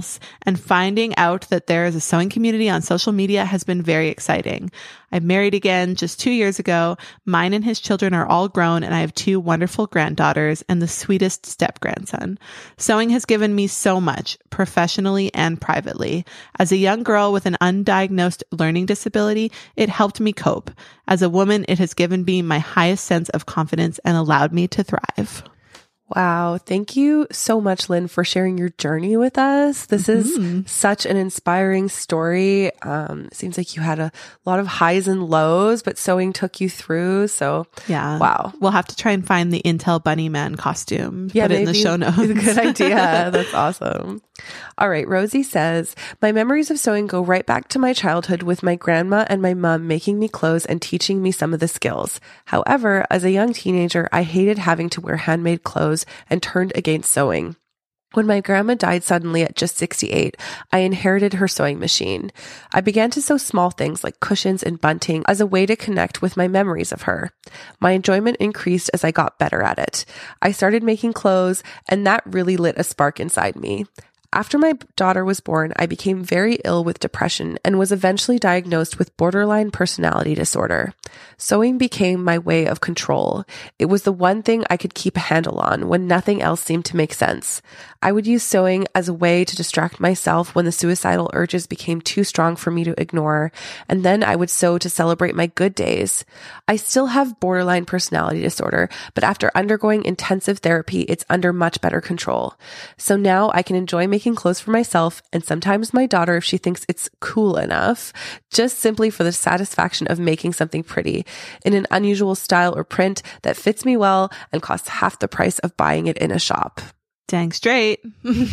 and finding out that there is a sewing community on social media has been very exciting. I'm married again just two years ago. Mine and his children are all grown, and I have two wonderful granddaughters and the sweetest step-grandson. Sewing has given me so much, professionally and privately. As a young girl with an undiagnosed learning disability, it helped me cope. As a woman, it has given me my highest sense of confidence and allowed me to thrive. Wow. Thank you so much, Lynn, for sharing your journey with us. This Mm-hmm. is such an inspiring story. Um, it seems like you had a lot of highs and lows, but sewing took you through. So Yeah. wow. We'll have to try and find the Intel Bunny Man costume. Yeah, Put it in the maybe. show notes. Good idea. That's awesome. All right. Rosie says, my memories of sewing go right back to my childhood with my grandma and my mom making me clothes and teaching me some of the skills. However, as a young teenager, I hated having to wear handmade clothes and turned against sewing. When my grandma died suddenly at just sixty-eight, I inherited her sewing machine. I began to sew small things like cushions and bunting as a way to connect with my memories of her. My enjoyment increased as I got better at it. I started making clothes, and that really lit a spark inside me. After my daughter was born, I became very ill with depression and was eventually diagnosed with borderline personality disorder. Sewing became my way of control. It was the one thing I could keep a handle on when nothing else seemed to make sense. I would use sewing as a way to distract myself when the suicidal urges became too strong for me to ignore, and then I would sew to celebrate my good days. I still have borderline personality disorder, but after undergoing intensive therapy, it's under much better control. So now I can enjoy making making clothes for myself and sometimes my daughter if she thinks it's cool enough, just simply for the satisfaction of making something pretty in an unusual style or print that fits me well and costs half the price of buying it in a shop. Dang straight.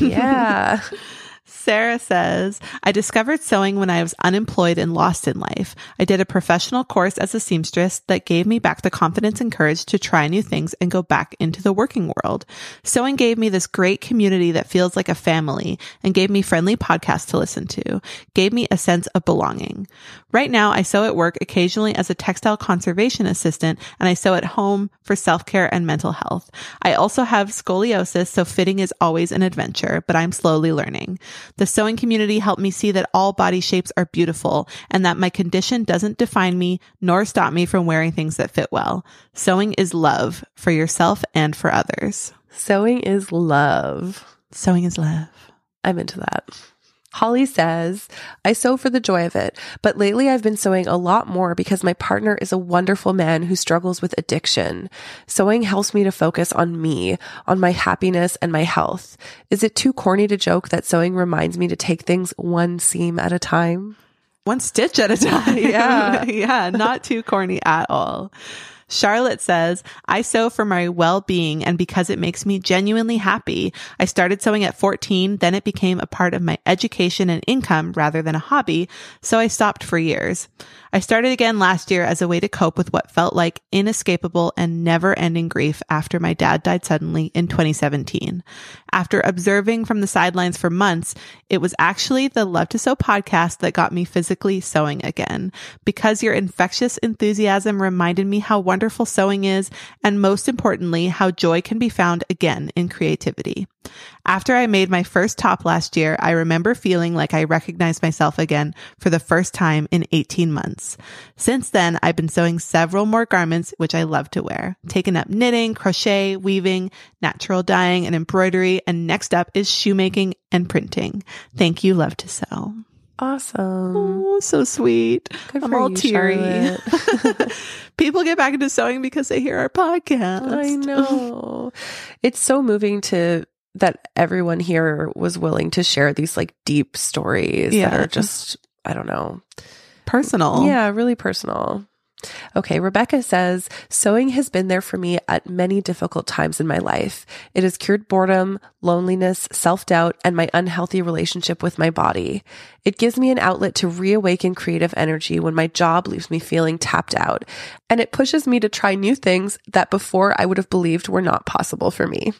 Yeah. Sarah says, I discovered sewing when I was unemployed and lost in life. I did a professional course as a seamstress that gave me back the confidence and courage to try new things and go back into the working world. Sewing gave me this great community that feels like a family and gave me friendly podcasts to listen to, gave me a sense of belonging. Right now, I sew at work occasionally as a textile conservation assistant, and I sew at home for self-care and mental health. I also have scoliosis, so fitting is always an adventure, but I'm slowly learning. The sewing community helped me see that all body shapes are beautiful and that my condition doesn't define me nor stop me from wearing things that fit well. Sewing is love for yourself and for others. Sewing is love. Sewing is love. I'm into that. Holly says, I sew for the joy of it, but lately I've been sewing a lot more because my partner is a wonderful man who struggles with addiction. Sewing helps me to focus on me, on my happiness and my health. Is it too corny to joke that sewing reminds me to take things one seam at a time? One stitch at a time. Yeah. Yeah, not too corny at all. Charlotte says, I sew for my well-being and because it makes me genuinely happy. I started sewing at fourteen, then it became a part of my education and income rather than a hobby, so I stopped for years. I started again last year as a way to cope with what felt like inescapable and never-ending grief after my dad died suddenly in twenty seventeen. After observing from the sidelines for months, it was actually the Love to Sew podcast that got me physically sewing again, because your infectious enthusiasm reminded me how wonderful sewing is, and most importantly, how joy can be found again in creativity. After I made my first top last year, I remember feeling like I recognized myself again for the first time in eighteen months. Since then, I've been sewing several more garments, which I love to wear, taken up knitting, crochet, weaving, natural dyeing, and embroidery, and next up is shoemaking and printing. Thank you, Love to Sew. Awesome. Oh, so sweet. Good I'm for all you, teary. Charlotte. People get back into sewing because they hear our podcast. I know. It's so moving to that everyone here was willing to share these like deep stories Yeah. that are just, I don't know. Personal. Yeah, really personal. Okay, Rebecca says, sewing has been there for me at many difficult times in my life. It has cured boredom, loneliness, self-doubt, and my unhealthy relationship with my body. It gives me an outlet to reawaken creative energy when my job leaves me feeling tapped out, and it pushes me to try new things that before I would have believed were not possible for me.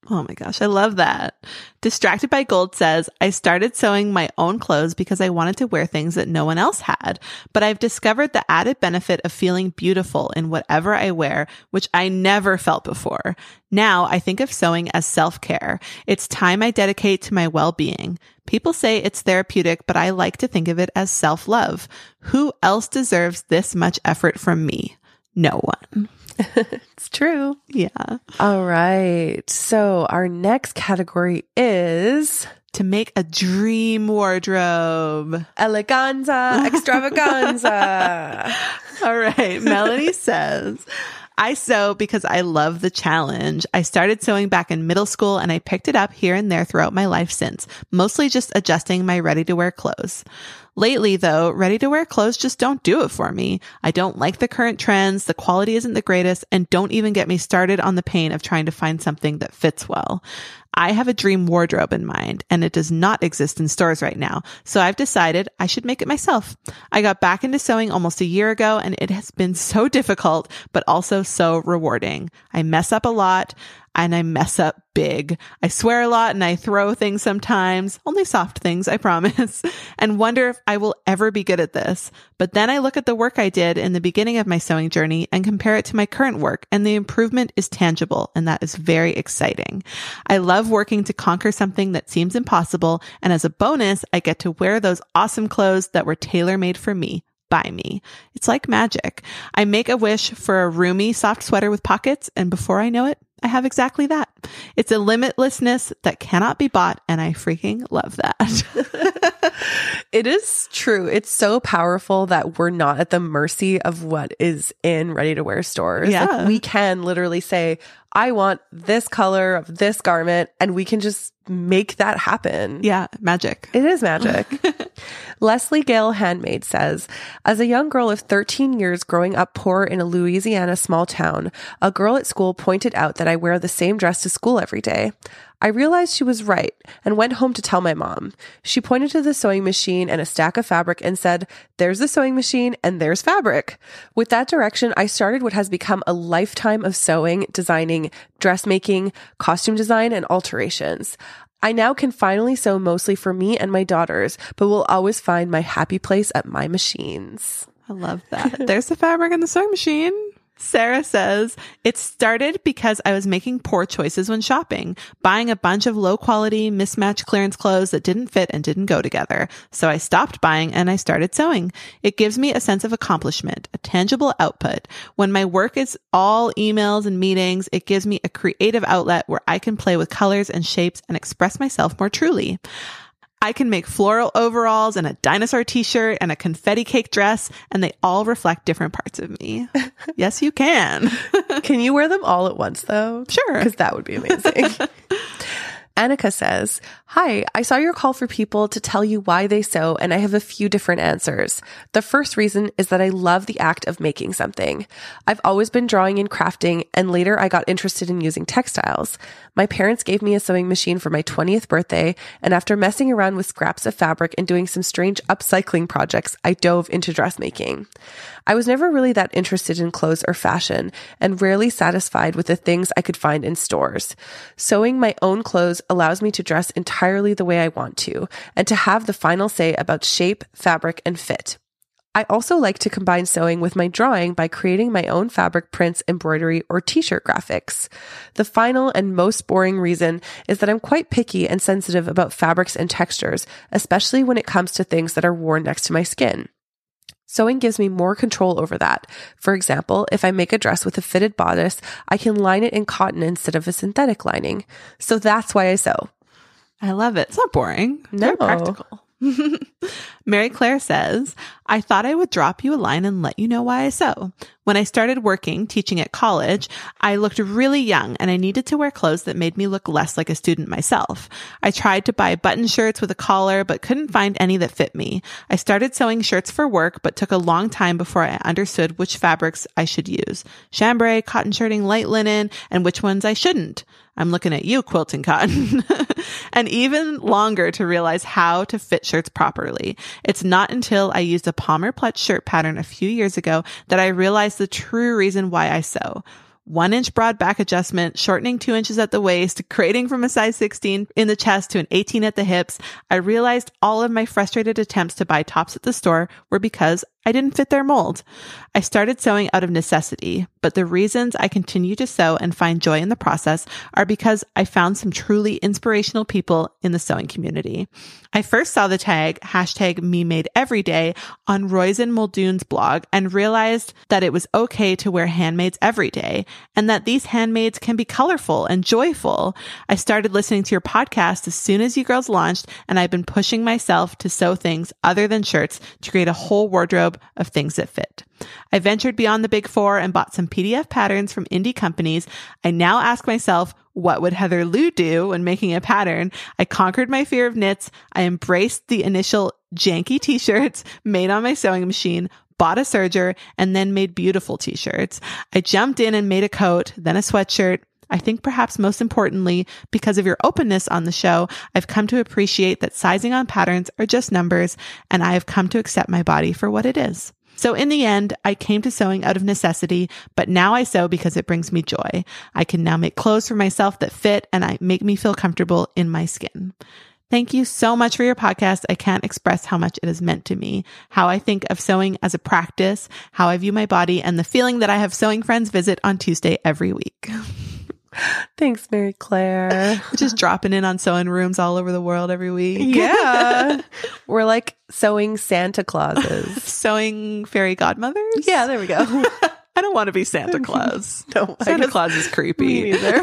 Oh my gosh, I love that. Distracted by Gold says, I started sewing my own clothes because I wanted to wear things that no one else had, but I've discovered the added benefit of feeling beautiful in whatever I wear, which I never felt before. Now I think of sewing as self-care. It's time I dedicate to my well-being. People say it's therapeutic, but I like to think of it as self-love. Who else deserves this much effort from me? No one. It's true. Yeah. All right. So our next category is to make a dream wardrobe. Eleganza, extravaganza. All right. Melanie says, I sew because I love the challenge. I started sewing back in middle school and I picked it up here and there throughout my life since, mostly just adjusting my ready-to-wear clothes. Lately, though, ready-to-wear clothes just don't do it for me. I don't like the current trends, the quality isn't the greatest, and don't even get me started on the pain of trying to find something that fits well. I have a dream wardrobe in mind, and it does not exist in stores right now, so I've decided I should make it myself. I got back into sewing almost a year ago, and it has been so difficult, but also so rewarding. I mess up a lot, and I mess up big. I swear a lot and I throw things sometimes, only soft things, I promise, and wonder if I will ever be good at this. But then I look at the work I did in the beginning of my sewing journey and compare it to my current work, and the improvement is tangible, and that is very exciting. I love working to conquer something that seems impossible, and as a bonus, I get to wear those awesome clothes that were tailor-made for me. By me. It's like magic. I make a wish for a roomy, soft sweater with pockets, and before I know it, I have exactly that. It's a limitlessness that cannot be bought, and I freaking love that. It is true. It's so powerful that we're not at the mercy of what is in ready-to-wear stores. Yeah. Like, we can literally say, I want this color of this garment, and we can just make that happen. Yeah, magic. It is magic. Leslie Gale Handmaid says, as a young girl of thirteen years growing up poor in a Louisiana small town, a girl at school pointed out that I wear the same dress to school every day. I realized she was right and went home to tell my mom. She pointed to the sewing machine and a stack of fabric and said, there's the sewing machine and there's fabric. With that direction, I started what has become a lifetime of sewing, designing, dressmaking, costume design, and alterations. I now can finally sew mostly for me and my daughters, but will always find my happy place at my machines. I love that. There's the fabric in the sewing machine. Sarah says, it started because I was making poor choices when shopping, buying a bunch of low quality, mismatched clearance clothes that didn't fit and didn't go together. So I stopped buying and I started sewing. It gives me a sense of accomplishment, a tangible output. When my work is all emails and meetings, it gives me a creative outlet where I can play with colors and shapes and express myself more truly. I can make floral overalls and a dinosaur t-shirt and a confetti cake dress, and they all reflect different parts of me. Yes, you can. Can you wear them all at once, though? Sure. Because that would be amazing. Annika says, hi, I saw your call for people to tell you why they sew, and I have a few different answers. The first reason is that I love the act of making something. I've always been drawing and crafting, and later I got interested in using textiles. My parents gave me a sewing machine for my twentieth birthday, and after messing around with scraps of fabric and doing some strange upcycling projects, I dove into dressmaking. I was never really that interested in clothes or fashion, and rarely satisfied with the things I could find in stores. Sewing my own clothes allows me to dress entirely the way I want to, and to have the final say about shape, fabric, and fit. I also like to combine sewing with my drawing by creating my own fabric prints, embroidery, or t-shirt graphics. The final and most boring reason is that I'm quite picky and sensitive about fabrics and textures, especially when it comes to things that are worn next to my skin. Sewing gives me more control over that. For example, if I make a dress with a fitted bodice, I can line it in cotton instead of a synthetic lining. So that's why I sew. I love it. It's not boring. It's No. very practical. Mary Claire says, I thought I would drop you a line and let you know why I sew. When I started working, teaching at college, I looked really young and I needed to wear clothes that made me look less like a student myself. I tried to buy button shirts with a collar, but couldn't find any that fit me. I started sewing shirts for work, but took a long time before I understood which fabrics I should use. Chambray, cotton shirting, light linen, and which ones I shouldn't. I'm looking at you, quilting cotton. And even longer to realize how to fit shirts properly. It's not until I used a Palmer Pleat shirt pattern a few years ago that I realized the true reason why I sew. one inch broad back adjustment, shortening two inches at the waist, creating from a size sixteen in the chest to an eighteen at the hips, I realized all of my frustrated attempts to buy tops at the store were because I didn't fit their mold. I started sewing out of necessity, but the reasons I continue to sew and find joy in the process are because I found some truly inspirational people in the sewing community. I first saw the tag, hashtag me made every day, on Roisin Muldoon's blog and realized that it was okay to wear handmaids every day and that these handmaids can be colorful and joyful. I started listening to your podcast as soon as you girls launched, and I've been pushing myself to sew things other than shirts to create a whole wardrobe of things that fit. I ventured beyond the big four and bought some P D F patterns from indie companies. I now ask myself, what would Heather Lou do when making a pattern? I conquered my fear of knits. I embraced the initial janky t-shirts made on my sewing machine, bought a serger, and then made beautiful t-shirts. I jumped in and made a coat, then a sweatshirt. I think perhaps most importantly, because of your openness on the show, I've come to appreciate that sizing on patterns are just numbers, and I have come to accept my body for what it is. So in the end, I came to sewing out of necessity, but now I sew because it brings me joy. I can now make clothes for myself that fit and I make me feel comfortable in my skin. Thank you so much for your podcast. I can't express how much it has meant to me, how I think of sewing as a practice, how I view my body, and the feeling that I have sewing friends visit on Tuesday every week. Thanks, Mary Claire. Just dropping in on sewing rooms all over the world every week. Yeah. We're like sewing Santa Clauses. Sewing fairy godmothers? Yeah, there we go. I don't want to be Santa Claus. No, Santa Claus is creepy. Me neither.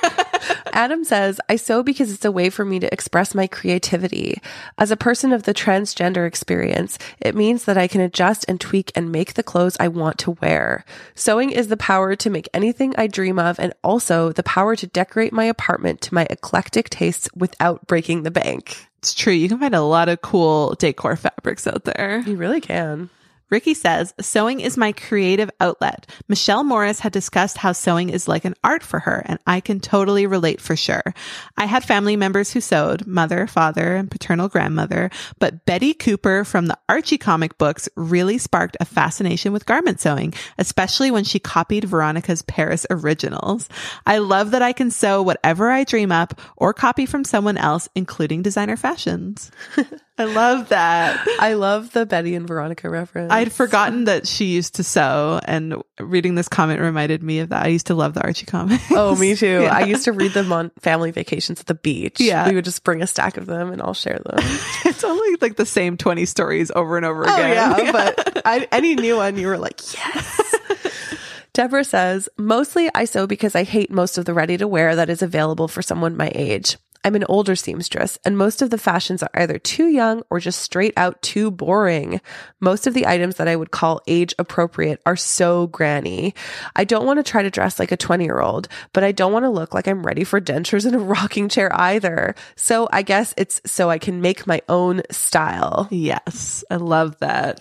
Adam says, I sew because it's a way for me to express my creativity. As a person of the transgender experience, it means that I can adjust and tweak and make the clothes I want to wear. Sewing is the power to make anything I dream of, and also the power to decorate my apartment to my eclectic tastes without breaking the bank. It's true. You can find a lot of cool decor fabrics out there. You really can. Ricky says, sewing is my creative outlet. Michelle Morris had discussed how sewing is like an art for her, and I can totally relate for sure. I had family members who sewed, mother, father, and paternal grandmother, but Betty Cooper from the Archie comic books really sparked a fascination with garment sewing, especially when she copied Veronica's Paris originals. I love that I can sew whatever I dream up or copy from someone else, including designer fashions. I love that. I love the Betty and Veronica reference. I'd forgotten that she used to sew, and reading this comment reminded me of that. I used to love the Archie comics. Oh, me too. Yeah. I used to read them on family vacations at the beach. Yeah. We would just bring a stack of them and I'll share them. It's only like the same twenty stories over and over oh, again. Yeah, yeah. But I, any new one, you were like, yes. Deborah says, mostly I sew because I hate most of the ready to wear that is available for someone my age. I'm an older seamstress, and most of the fashions are either too young or just straight out too boring. Most of the items that I would call age appropriate are so granny. I don't want to try to dress like a twenty year old, but I don't want to look like I'm ready for dentures in a rocking chair either. So I guess it's so I can make my own style. Yes, I love that.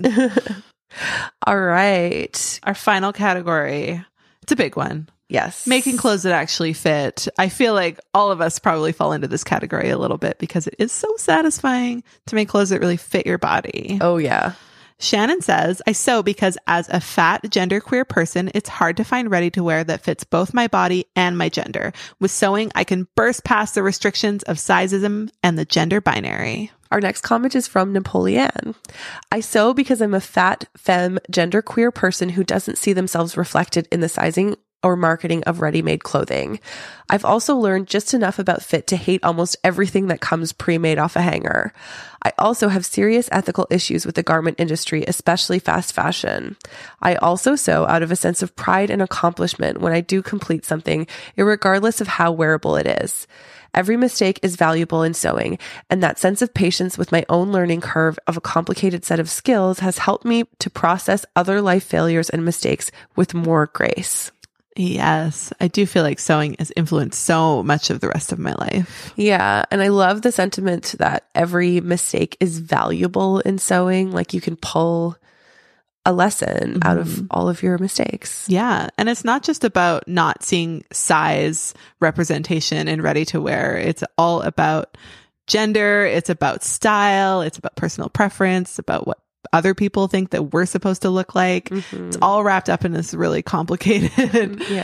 All right. Our final category. It's a big one. Yes. Making clothes that actually fit. I feel like all of us probably fall into this category a little bit because it is so satisfying to make clothes that really fit your body. Oh, yeah. Shannon says, I sew because as a fat genderqueer person, it's hard to find ready to wear that fits both my body and my gender. With sewing, I can burst past the restrictions of sizeism and the gender binary. Our next comment is from Napoleon. I sew because I'm a fat, femme, genderqueer person who doesn't see themselves reflected in the sizing or marketing of ready-made clothing. I've also learned just enough about fit to hate almost everything that comes pre-made off a hanger. I also have serious ethical issues with the garment industry, especially fast fashion. I also sew out of a sense of pride and accomplishment when I do complete something, regardless of how wearable it is. Every mistake is valuable in sewing, and that sense of patience with my own learning curve of a complicated set of skills has helped me to process other life failures and mistakes with more grace. Yes, I do feel like sewing has influenced so much of the rest of my life. Yeah, and I love the sentiment that every mistake is valuable in sewing. Like you can pull a lesson mm-hmm. out of all of your mistakes. Yeah, and it's not just about not seeing size representation in ready to wear. It's all about gender. It's about style. It's about personal preference. It's about what other people think that we're supposed to look like. Mm-hmm. It's all wrapped up in this really complicated yeah.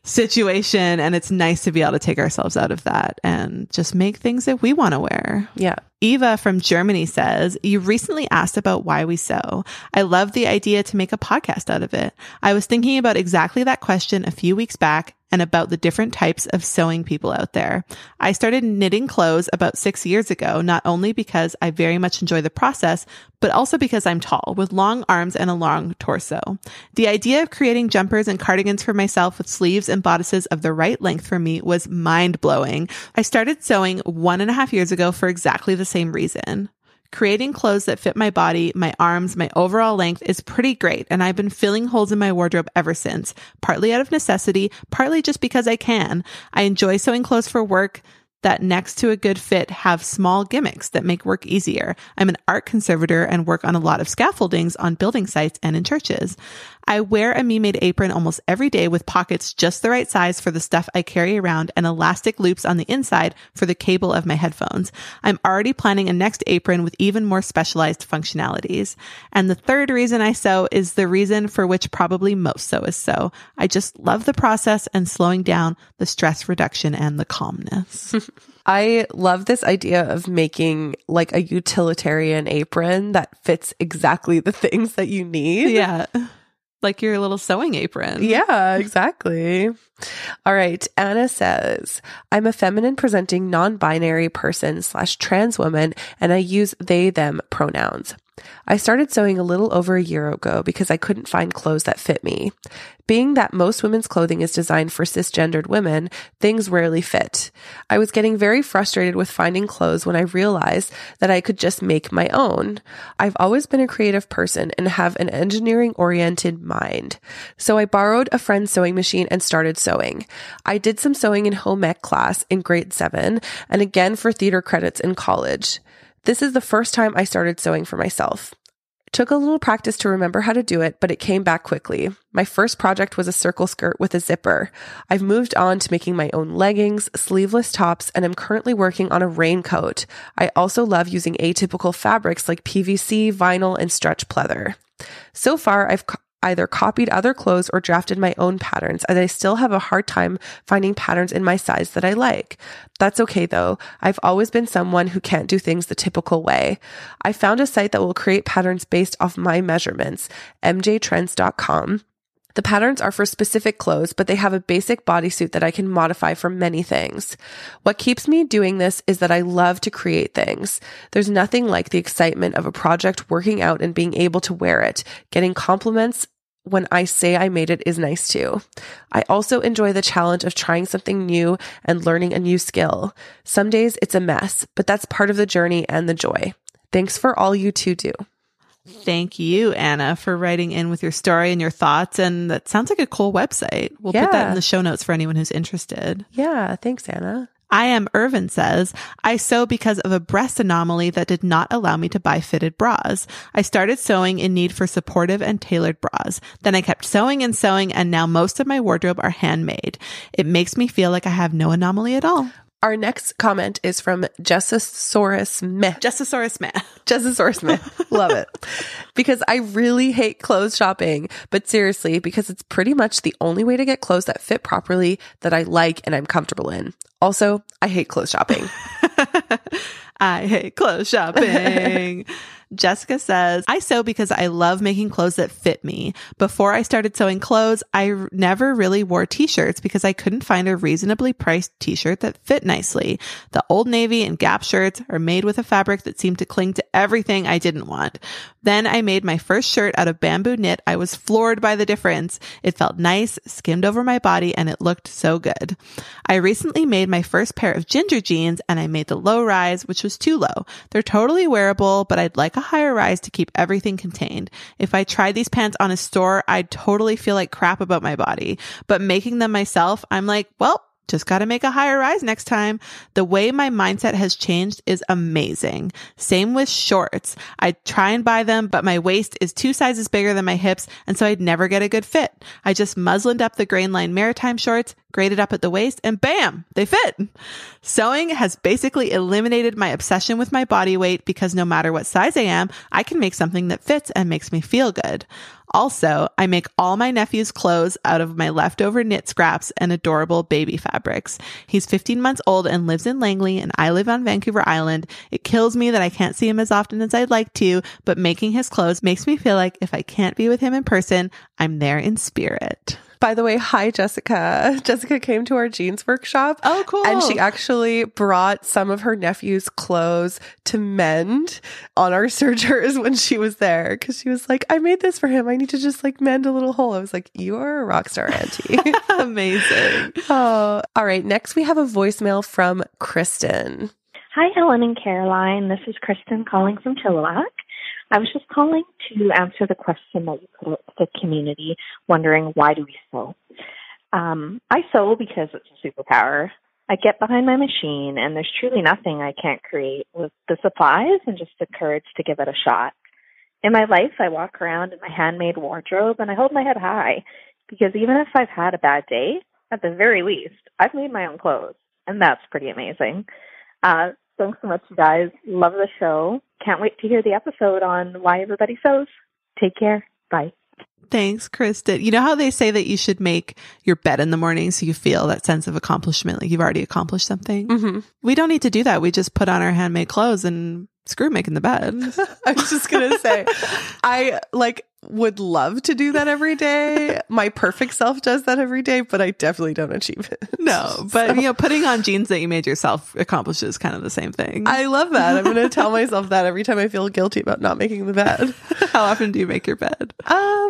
situation. And it's nice to be able to take ourselves out of that and just make things that we want to wear. Yeah. Eva from Germany says, you recently asked about why we sew. I love the idea to make a podcast out of it. I was thinking about exactly that question a few weeks back and about the different types of sewing people out there. I started knitting clothes about six years ago, not only because I very much enjoy the process, but also because I'm tall with long arms and a long torso. The idea of creating jumpers and cardigans for myself with sleeves and bodices of the right length for me was mind blowing. I started sewing one and a half years ago for exactly the same reason. Creating clothes that fit my body, my arms, my overall length is pretty great, and I've been filling holes in my wardrobe ever since, partly out of necessity, partly just because I can. I enjoy sewing clothes for work that, next to a good fit, have small gimmicks that make work easier. I'm an art conservator and work on a lot of scaffoldings on building sites and in churches. I wear a me-made apron almost every day with pockets just the right size for the stuff I carry around and elastic loops on the inside for the cable of my headphones. I'm already planning a next apron with even more specialized functionalities. And the third reason I sew is the reason for which probably most sewists sew. I just love the process and slowing down, the stress reduction, and the calmness. I love this idea of making like a utilitarian apron that fits exactly the things that you need. Yeah. Like your little sewing apron. Yeah, exactly. All right. Anna says, I'm a feminine presenting non-binary person slash trans woman, and I use they, them pronouns. I started sewing a little over a year ago because I couldn't find clothes that fit me. Being that most women's clothing is designed for cisgendered women, things rarely fit. I was getting very frustrated with finding clothes when I realized that I could just make my own. I've always been a creative person and have an engineering-oriented mind. So I borrowed a friend's sewing machine and started sewing. I did some sewing in home ec class in grade seven and again for theater credits in college. This is the first time I started sewing for myself. It took a little practice to remember how to do it, but it came back quickly. My first project was a circle skirt with a zipper. I've moved on to making my own leggings, sleeveless tops, and I'm currently working on a raincoat. I also love using atypical fabrics like P V C, vinyl, and stretch pleather. So far, I've co- either copied other clothes or drafted my own patterns, and I still have a hard time finding patterns in my size that I like. That's okay though. I've always been someone who can't do things the typical way. I found a site that will create patterns based off my measurements, m j trends dot com. The patterns are for specific clothes, but they have a basic bodysuit that I can modify for many things. What keeps me doing this is that I love to create things. There's nothing like the excitement of a project working out and being able to wear it. Getting compliments when I say I made it is nice too. I also enjoy the challenge of trying something new and learning a new skill. Some days it's a mess, but that's part of the journey and the joy. Thanks for all you two do. Thank you, Anna, for writing in with your story and your thoughts. And that sounds like a cool website. We'll Yeah. put that in the show notes for anyone who's interested. Yeah, thanks, Anna. I am Irvin says, I sew because of a breast anomaly that did not allow me to buy fitted bras. I started sewing in need for supportive and tailored bras. Then I kept sewing and sewing, and now most of my wardrobe are handmade. It makes me feel like I have no anomaly at all. Our next comment is from Jessasaurus Meh. Jessasaurus Meh. Jessasaurus Meh. Love it. Because I really hate clothes shopping, but seriously, because it's pretty much the only way to get clothes that fit properly, that I like and I'm comfortable in. Also, I hate clothes shopping. I hate clothes shopping. Jessica says, I sew because I love making clothes that fit me. Before I started sewing clothes, I r- never really wore t-shirts because I couldn't find a reasonably priced t-shirt that fit nicely. The Old Navy and Gap shirts are made with a fabric that seemed to cling to everything I didn't want. Then I made my first shirt out of bamboo knit. I was floored by the difference. It felt nice, skimmed over my body, and it looked so good. I recently made my first pair of ginger jeans, and I made the low rise, which was too low. They're totally wearable, but I'd like a higher rise to keep everything contained. If I tried these pants on a store, I'd totally feel like crap about my body. But making them myself, I'm like, well, just got to make a higher rise next time. The way my mindset has changed is amazing. Same with shorts. I try and buy them, but my waist is two sizes bigger than my hips, and so I'd never get a good fit. I just muslined up the grain line maritime shorts, graded up at the waist, and bam, they fit. Sewing has basically eliminated my obsession with my body weight because no matter what size I am, I can make something that fits and makes me feel good. Also, I make all my nephew's clothes out of my leftover knit scraps and adorable baby fabrics. He's fifteen months old and lives in Langley, and I live on Vancouver Island. It kills me that I can't see him as often as I'd like to, but making his clothes makes me feel like if I can't be with him in person, I'm there in spirit. By the way, hi, Jessica. Jessica came to our jeans workshop. Oh, cool. And she actually brought some of her nephew's clothes to mend on our sergers when she was there. Because she was like, I made this for him. I need to just like mend a little hole. I was like, you are a rock star, Auntie. Amazing. Oh, all right. Next, we have a voicemail from Kristen. Hi, Helen and Caroline. This is Kristen calling from Chilliwack. I was just calling to answer the question that you put out to the community, wondering why do we sew? Um, I sew because it's a superpower. I get behind my machine, and there's truly nothing I can't create with the supplies and just the courage to give it a shot. In my life, I walk around in my handmade wardrobe, and I hold my head high, because even if I've had a bad day, at the very least, I've made my own clothes, and that's pretty amazing. Uh, thanks so much, you guys. Love the show. Can't wait to hear the episode on why everybody sews. Take care. Bye. Thanks, Kristen. You know how they say that you should make your bed in the morning so you feel that sense of accomplishment, like you've already accomplished something? Mm-hmm. We don't need to do that. We just put on our handmade clothes and screw making the bed. I was just going to say, I like would love to do that every day. My perfect self does that every day, but I definitely don't achieve it. No, but so. you know, putting on jeans that you made yourself accomplishes kind of the same thing. I love that. I'm going to tell myself that every time I feel guilty about not making the bed. How often do you make your bed? Um,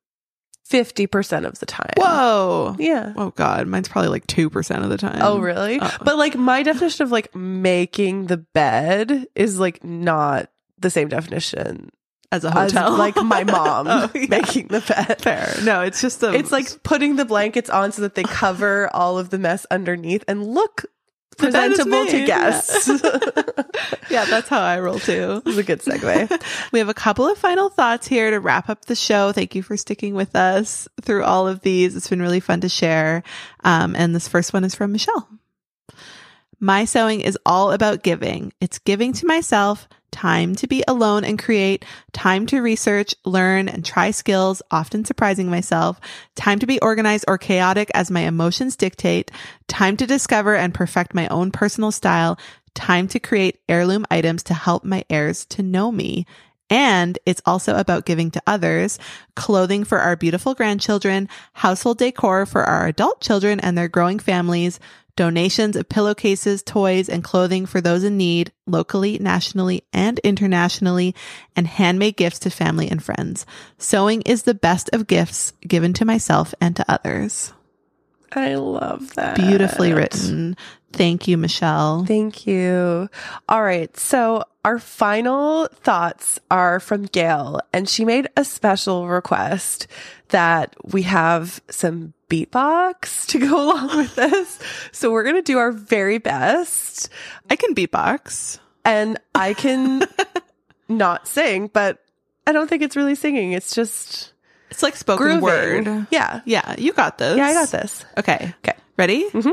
fifty percent of the time. Whoa. Yeah. Oh God. Mine's probably like two percent of the time. Oh, really? Oh. But like my definition of like making the bed is like not the same definition as a hotel. As, like my mom oh, yeah. making the bed. Fair. No, it's just the. It's like putting the blankets on so that they cover all of the mess underneath and look presentable to guests. Yeah. Yeah, that's how I roll too. It's a good segue. We have a couple of final thoughts here to wrap up the show. Thank you for sticking with us through all of these. It's been really fun to share. Um, and this first one is from Michelle. My sewing is all about giving. It's giving to myself time to be alone and create, time to research, learn, and try skills, often surprising myself, time to be organized or chaotic as my emotions dictate, time to discover and perfect my own personal style, time to create heirloom items to help my heirs to know me. And it's also about giving to others, clothing for our beautiful grandchildren, household decor for our adult children and their growing families, donations of pillowcases, toys, and clothing for those in need, locally, nationally, and internationally, and handmade gifts to family and friends. Sewing is the best of gifts given to myself and to others. I love that. Beautifully written. Thank you, Michelle. Thank you. All right. So our final thoughts are from Gail, and she made a special request that we have some beatbox to go along with this. So we're going to do our very best. I can beatbox. And I can not sing, but I don't think it's really singing. It's just... It's like spoken grooving. word. Yeah. Yeah. You got this. Yeah, I got this. Okay. Okay. Ready? Mm-hmm.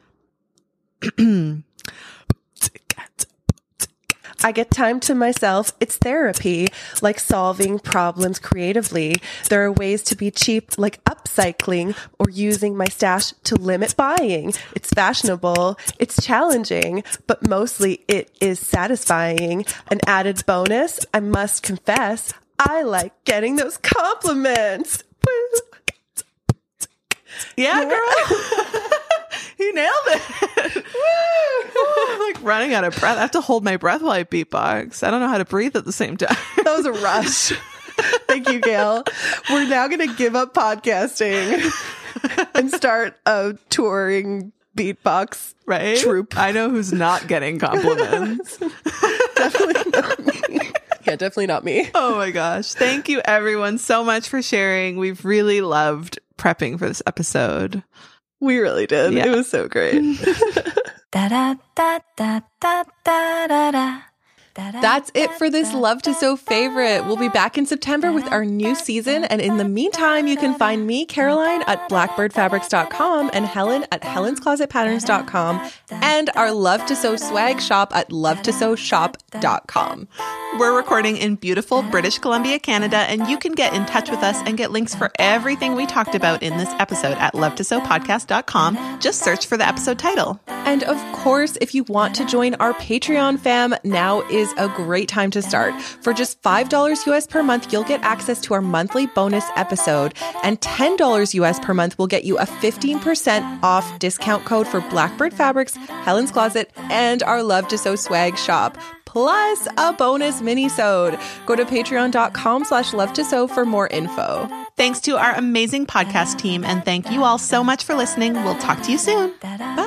I get time to myself. It's therapy, like solving problems creatively. There are ways to be cheap, like upcycling or using my stash to limit buying. It's fashionable. It's challenging, but mostly it is satisfying. An added bonus, I must confess, I like getting those compliments. Yeah, yeah. Girl. You nailed it. I'm like running out of breath. I have to hold my breath while I beatbox. I don't know how to breathe at the same time. That was a rush. Thank you, Gail. We're now going to give up podcasting and start a touring beatbox right? troupe. I know who's not getting compliments. Definitely not me. Yeah, definitely not me. Oh my gosh. Thank you everyone so much for sharing. We've really loved prepping for this episode. We really did. Yeah. It was so great. Da da da da da da da da That's it for this Love to Sew favorite. We'll be back in September with our new season. And in the meantime, you can find me, Caroline, at blackbird fabrics dot com and Helen at helens closet patterns dot com and our Love to Sew swag shop at love to sew shop dot com. We're recording in beautiful British Columbia, Canada, and you can get in touch with us and get links for everything we talked about in this episode at love to sew podcast dot com. Just search for the episode title. And of course, if you want to join our Patreon fam, now is a great time to start. For just five dollars U S per month, you'll get access to our monthly bonus episode, and ten dollars U S per month will get you a fifteen percent off discount code for Blackbird Fabrics, Helen's Closet, and our Love to Sew swag shop, plus a bonus mini-sode. Go to patreon dot com slash love to sew for more info. Thanks to our amazing podcast team, and thank you all so much for listening. We'll talk to you soon. Bye.